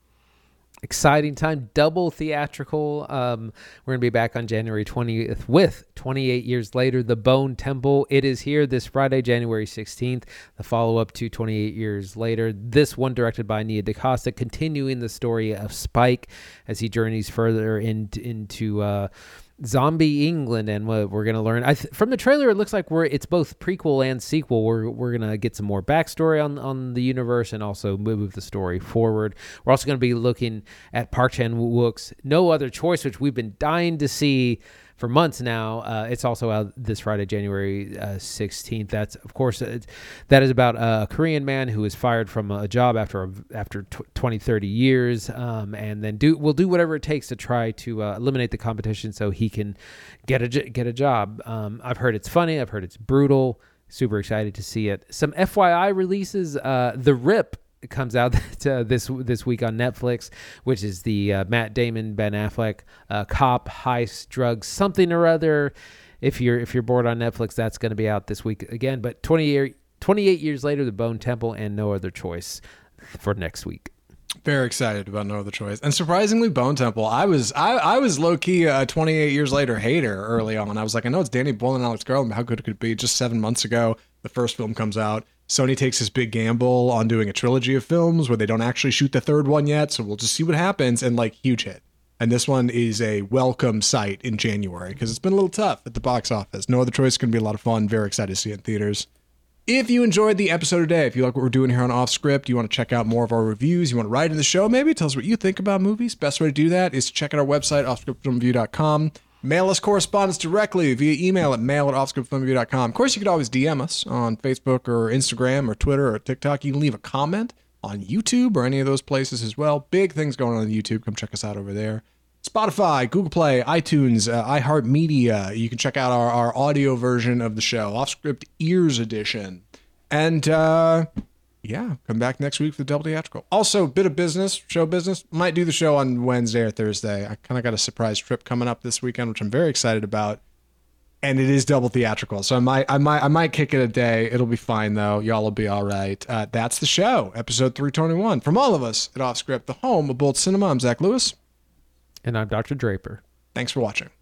Exciting time, double theatrical. Um, we're going to be back on January twentieth with twenty-eight Years Later, The Bone Temple. It is here this Friday, January sixteenth, the follow-up to twenty-eight Years Later. This one directed by Nia DaCosta, continuing the story of Spike as he journeys further in, into uh, zombie England, and what we're going to learn I th- from the trailer, it looks like we're it's both prequel and sequel. We're we're going to get some more backstory on on the universe and also move the story forward. We're also going to be looking at Park Chan-wook's No Other Choice, which we've been dying to see for months now. Uh, it's also out this Friday, January uh, sixteenth. That's, of course, uh, that is about a Korean man who is fired from a job after a, after twenty, thirty years, um, and then do will do whatever it takes to try to uh, eliminate the competition so he can get a get a job. Um, I've heard it's funny. I've heard it's brutal. Super excited to see it. Some F Y I releases. Uh, The Rip comes out uh, this this week on Netflix, which is the uh, Matt Damon, Ben Affleck uh, cop heist drugs something or other. If you're if you're bored on Netflix, that's going to be out this week again. But twenty, twenty-eight Years Later, The Bone Temple, and No Other Choice for next week. Very excited about No Other Choice, and surprisingly, Bone Temple. I was I, I was low key a twenty-eight Years Later hater early on. I was like, I know it's Danny Boyle and Alex Garland, but how good could it be? Just seven months ago, the first film comes out. Sony takes this big gamble on doing a trilogy of films where they don't actually shoot the third one yet, so we'll just see what happens, and like, huge hit. And this one is a welcome sight in January because it's been a little tough at the box office. No Other Choice is going to be a lot of fun. Very excited to see it in theaters. If you enjoyed the episode today, if you like what we're doing here on Off Script, you want to check out more of our reviews, you want to write in the show, maybe tell us what you think about movies, best way to do that is to check out our website, off script film review dot com. Mail us correspondence directly via email at mail at off script film review dot com. Of course, you could always D M us on Facebook or Instagram or Twitter or TikTok. You can leave a comment on YouTube or any of those places as well. Big things going on on YouTube. Come check us out over there. Spotify, Google Play, iTunes, uh, iHeartMedia. You can check out our, our audio version of the show, Off Script Ears Edition. And, uh... yeah, come back next week for the double theatrical. Also, bit of business, show business. Might do the show on Wednesday or Thursday. I kind of got a surprise trip coming up this weekend, which I'm very excited about. And it is double theatrical, so I might, I might, I might kick it a day. It'll be fine though. Y'all will be all right. Uh, that's the show, episode three twenty-one. From all of us at Off Script, the home of both cinema. I'm Zach Lewis, and I'm Doctor Draper. Thanks for watching.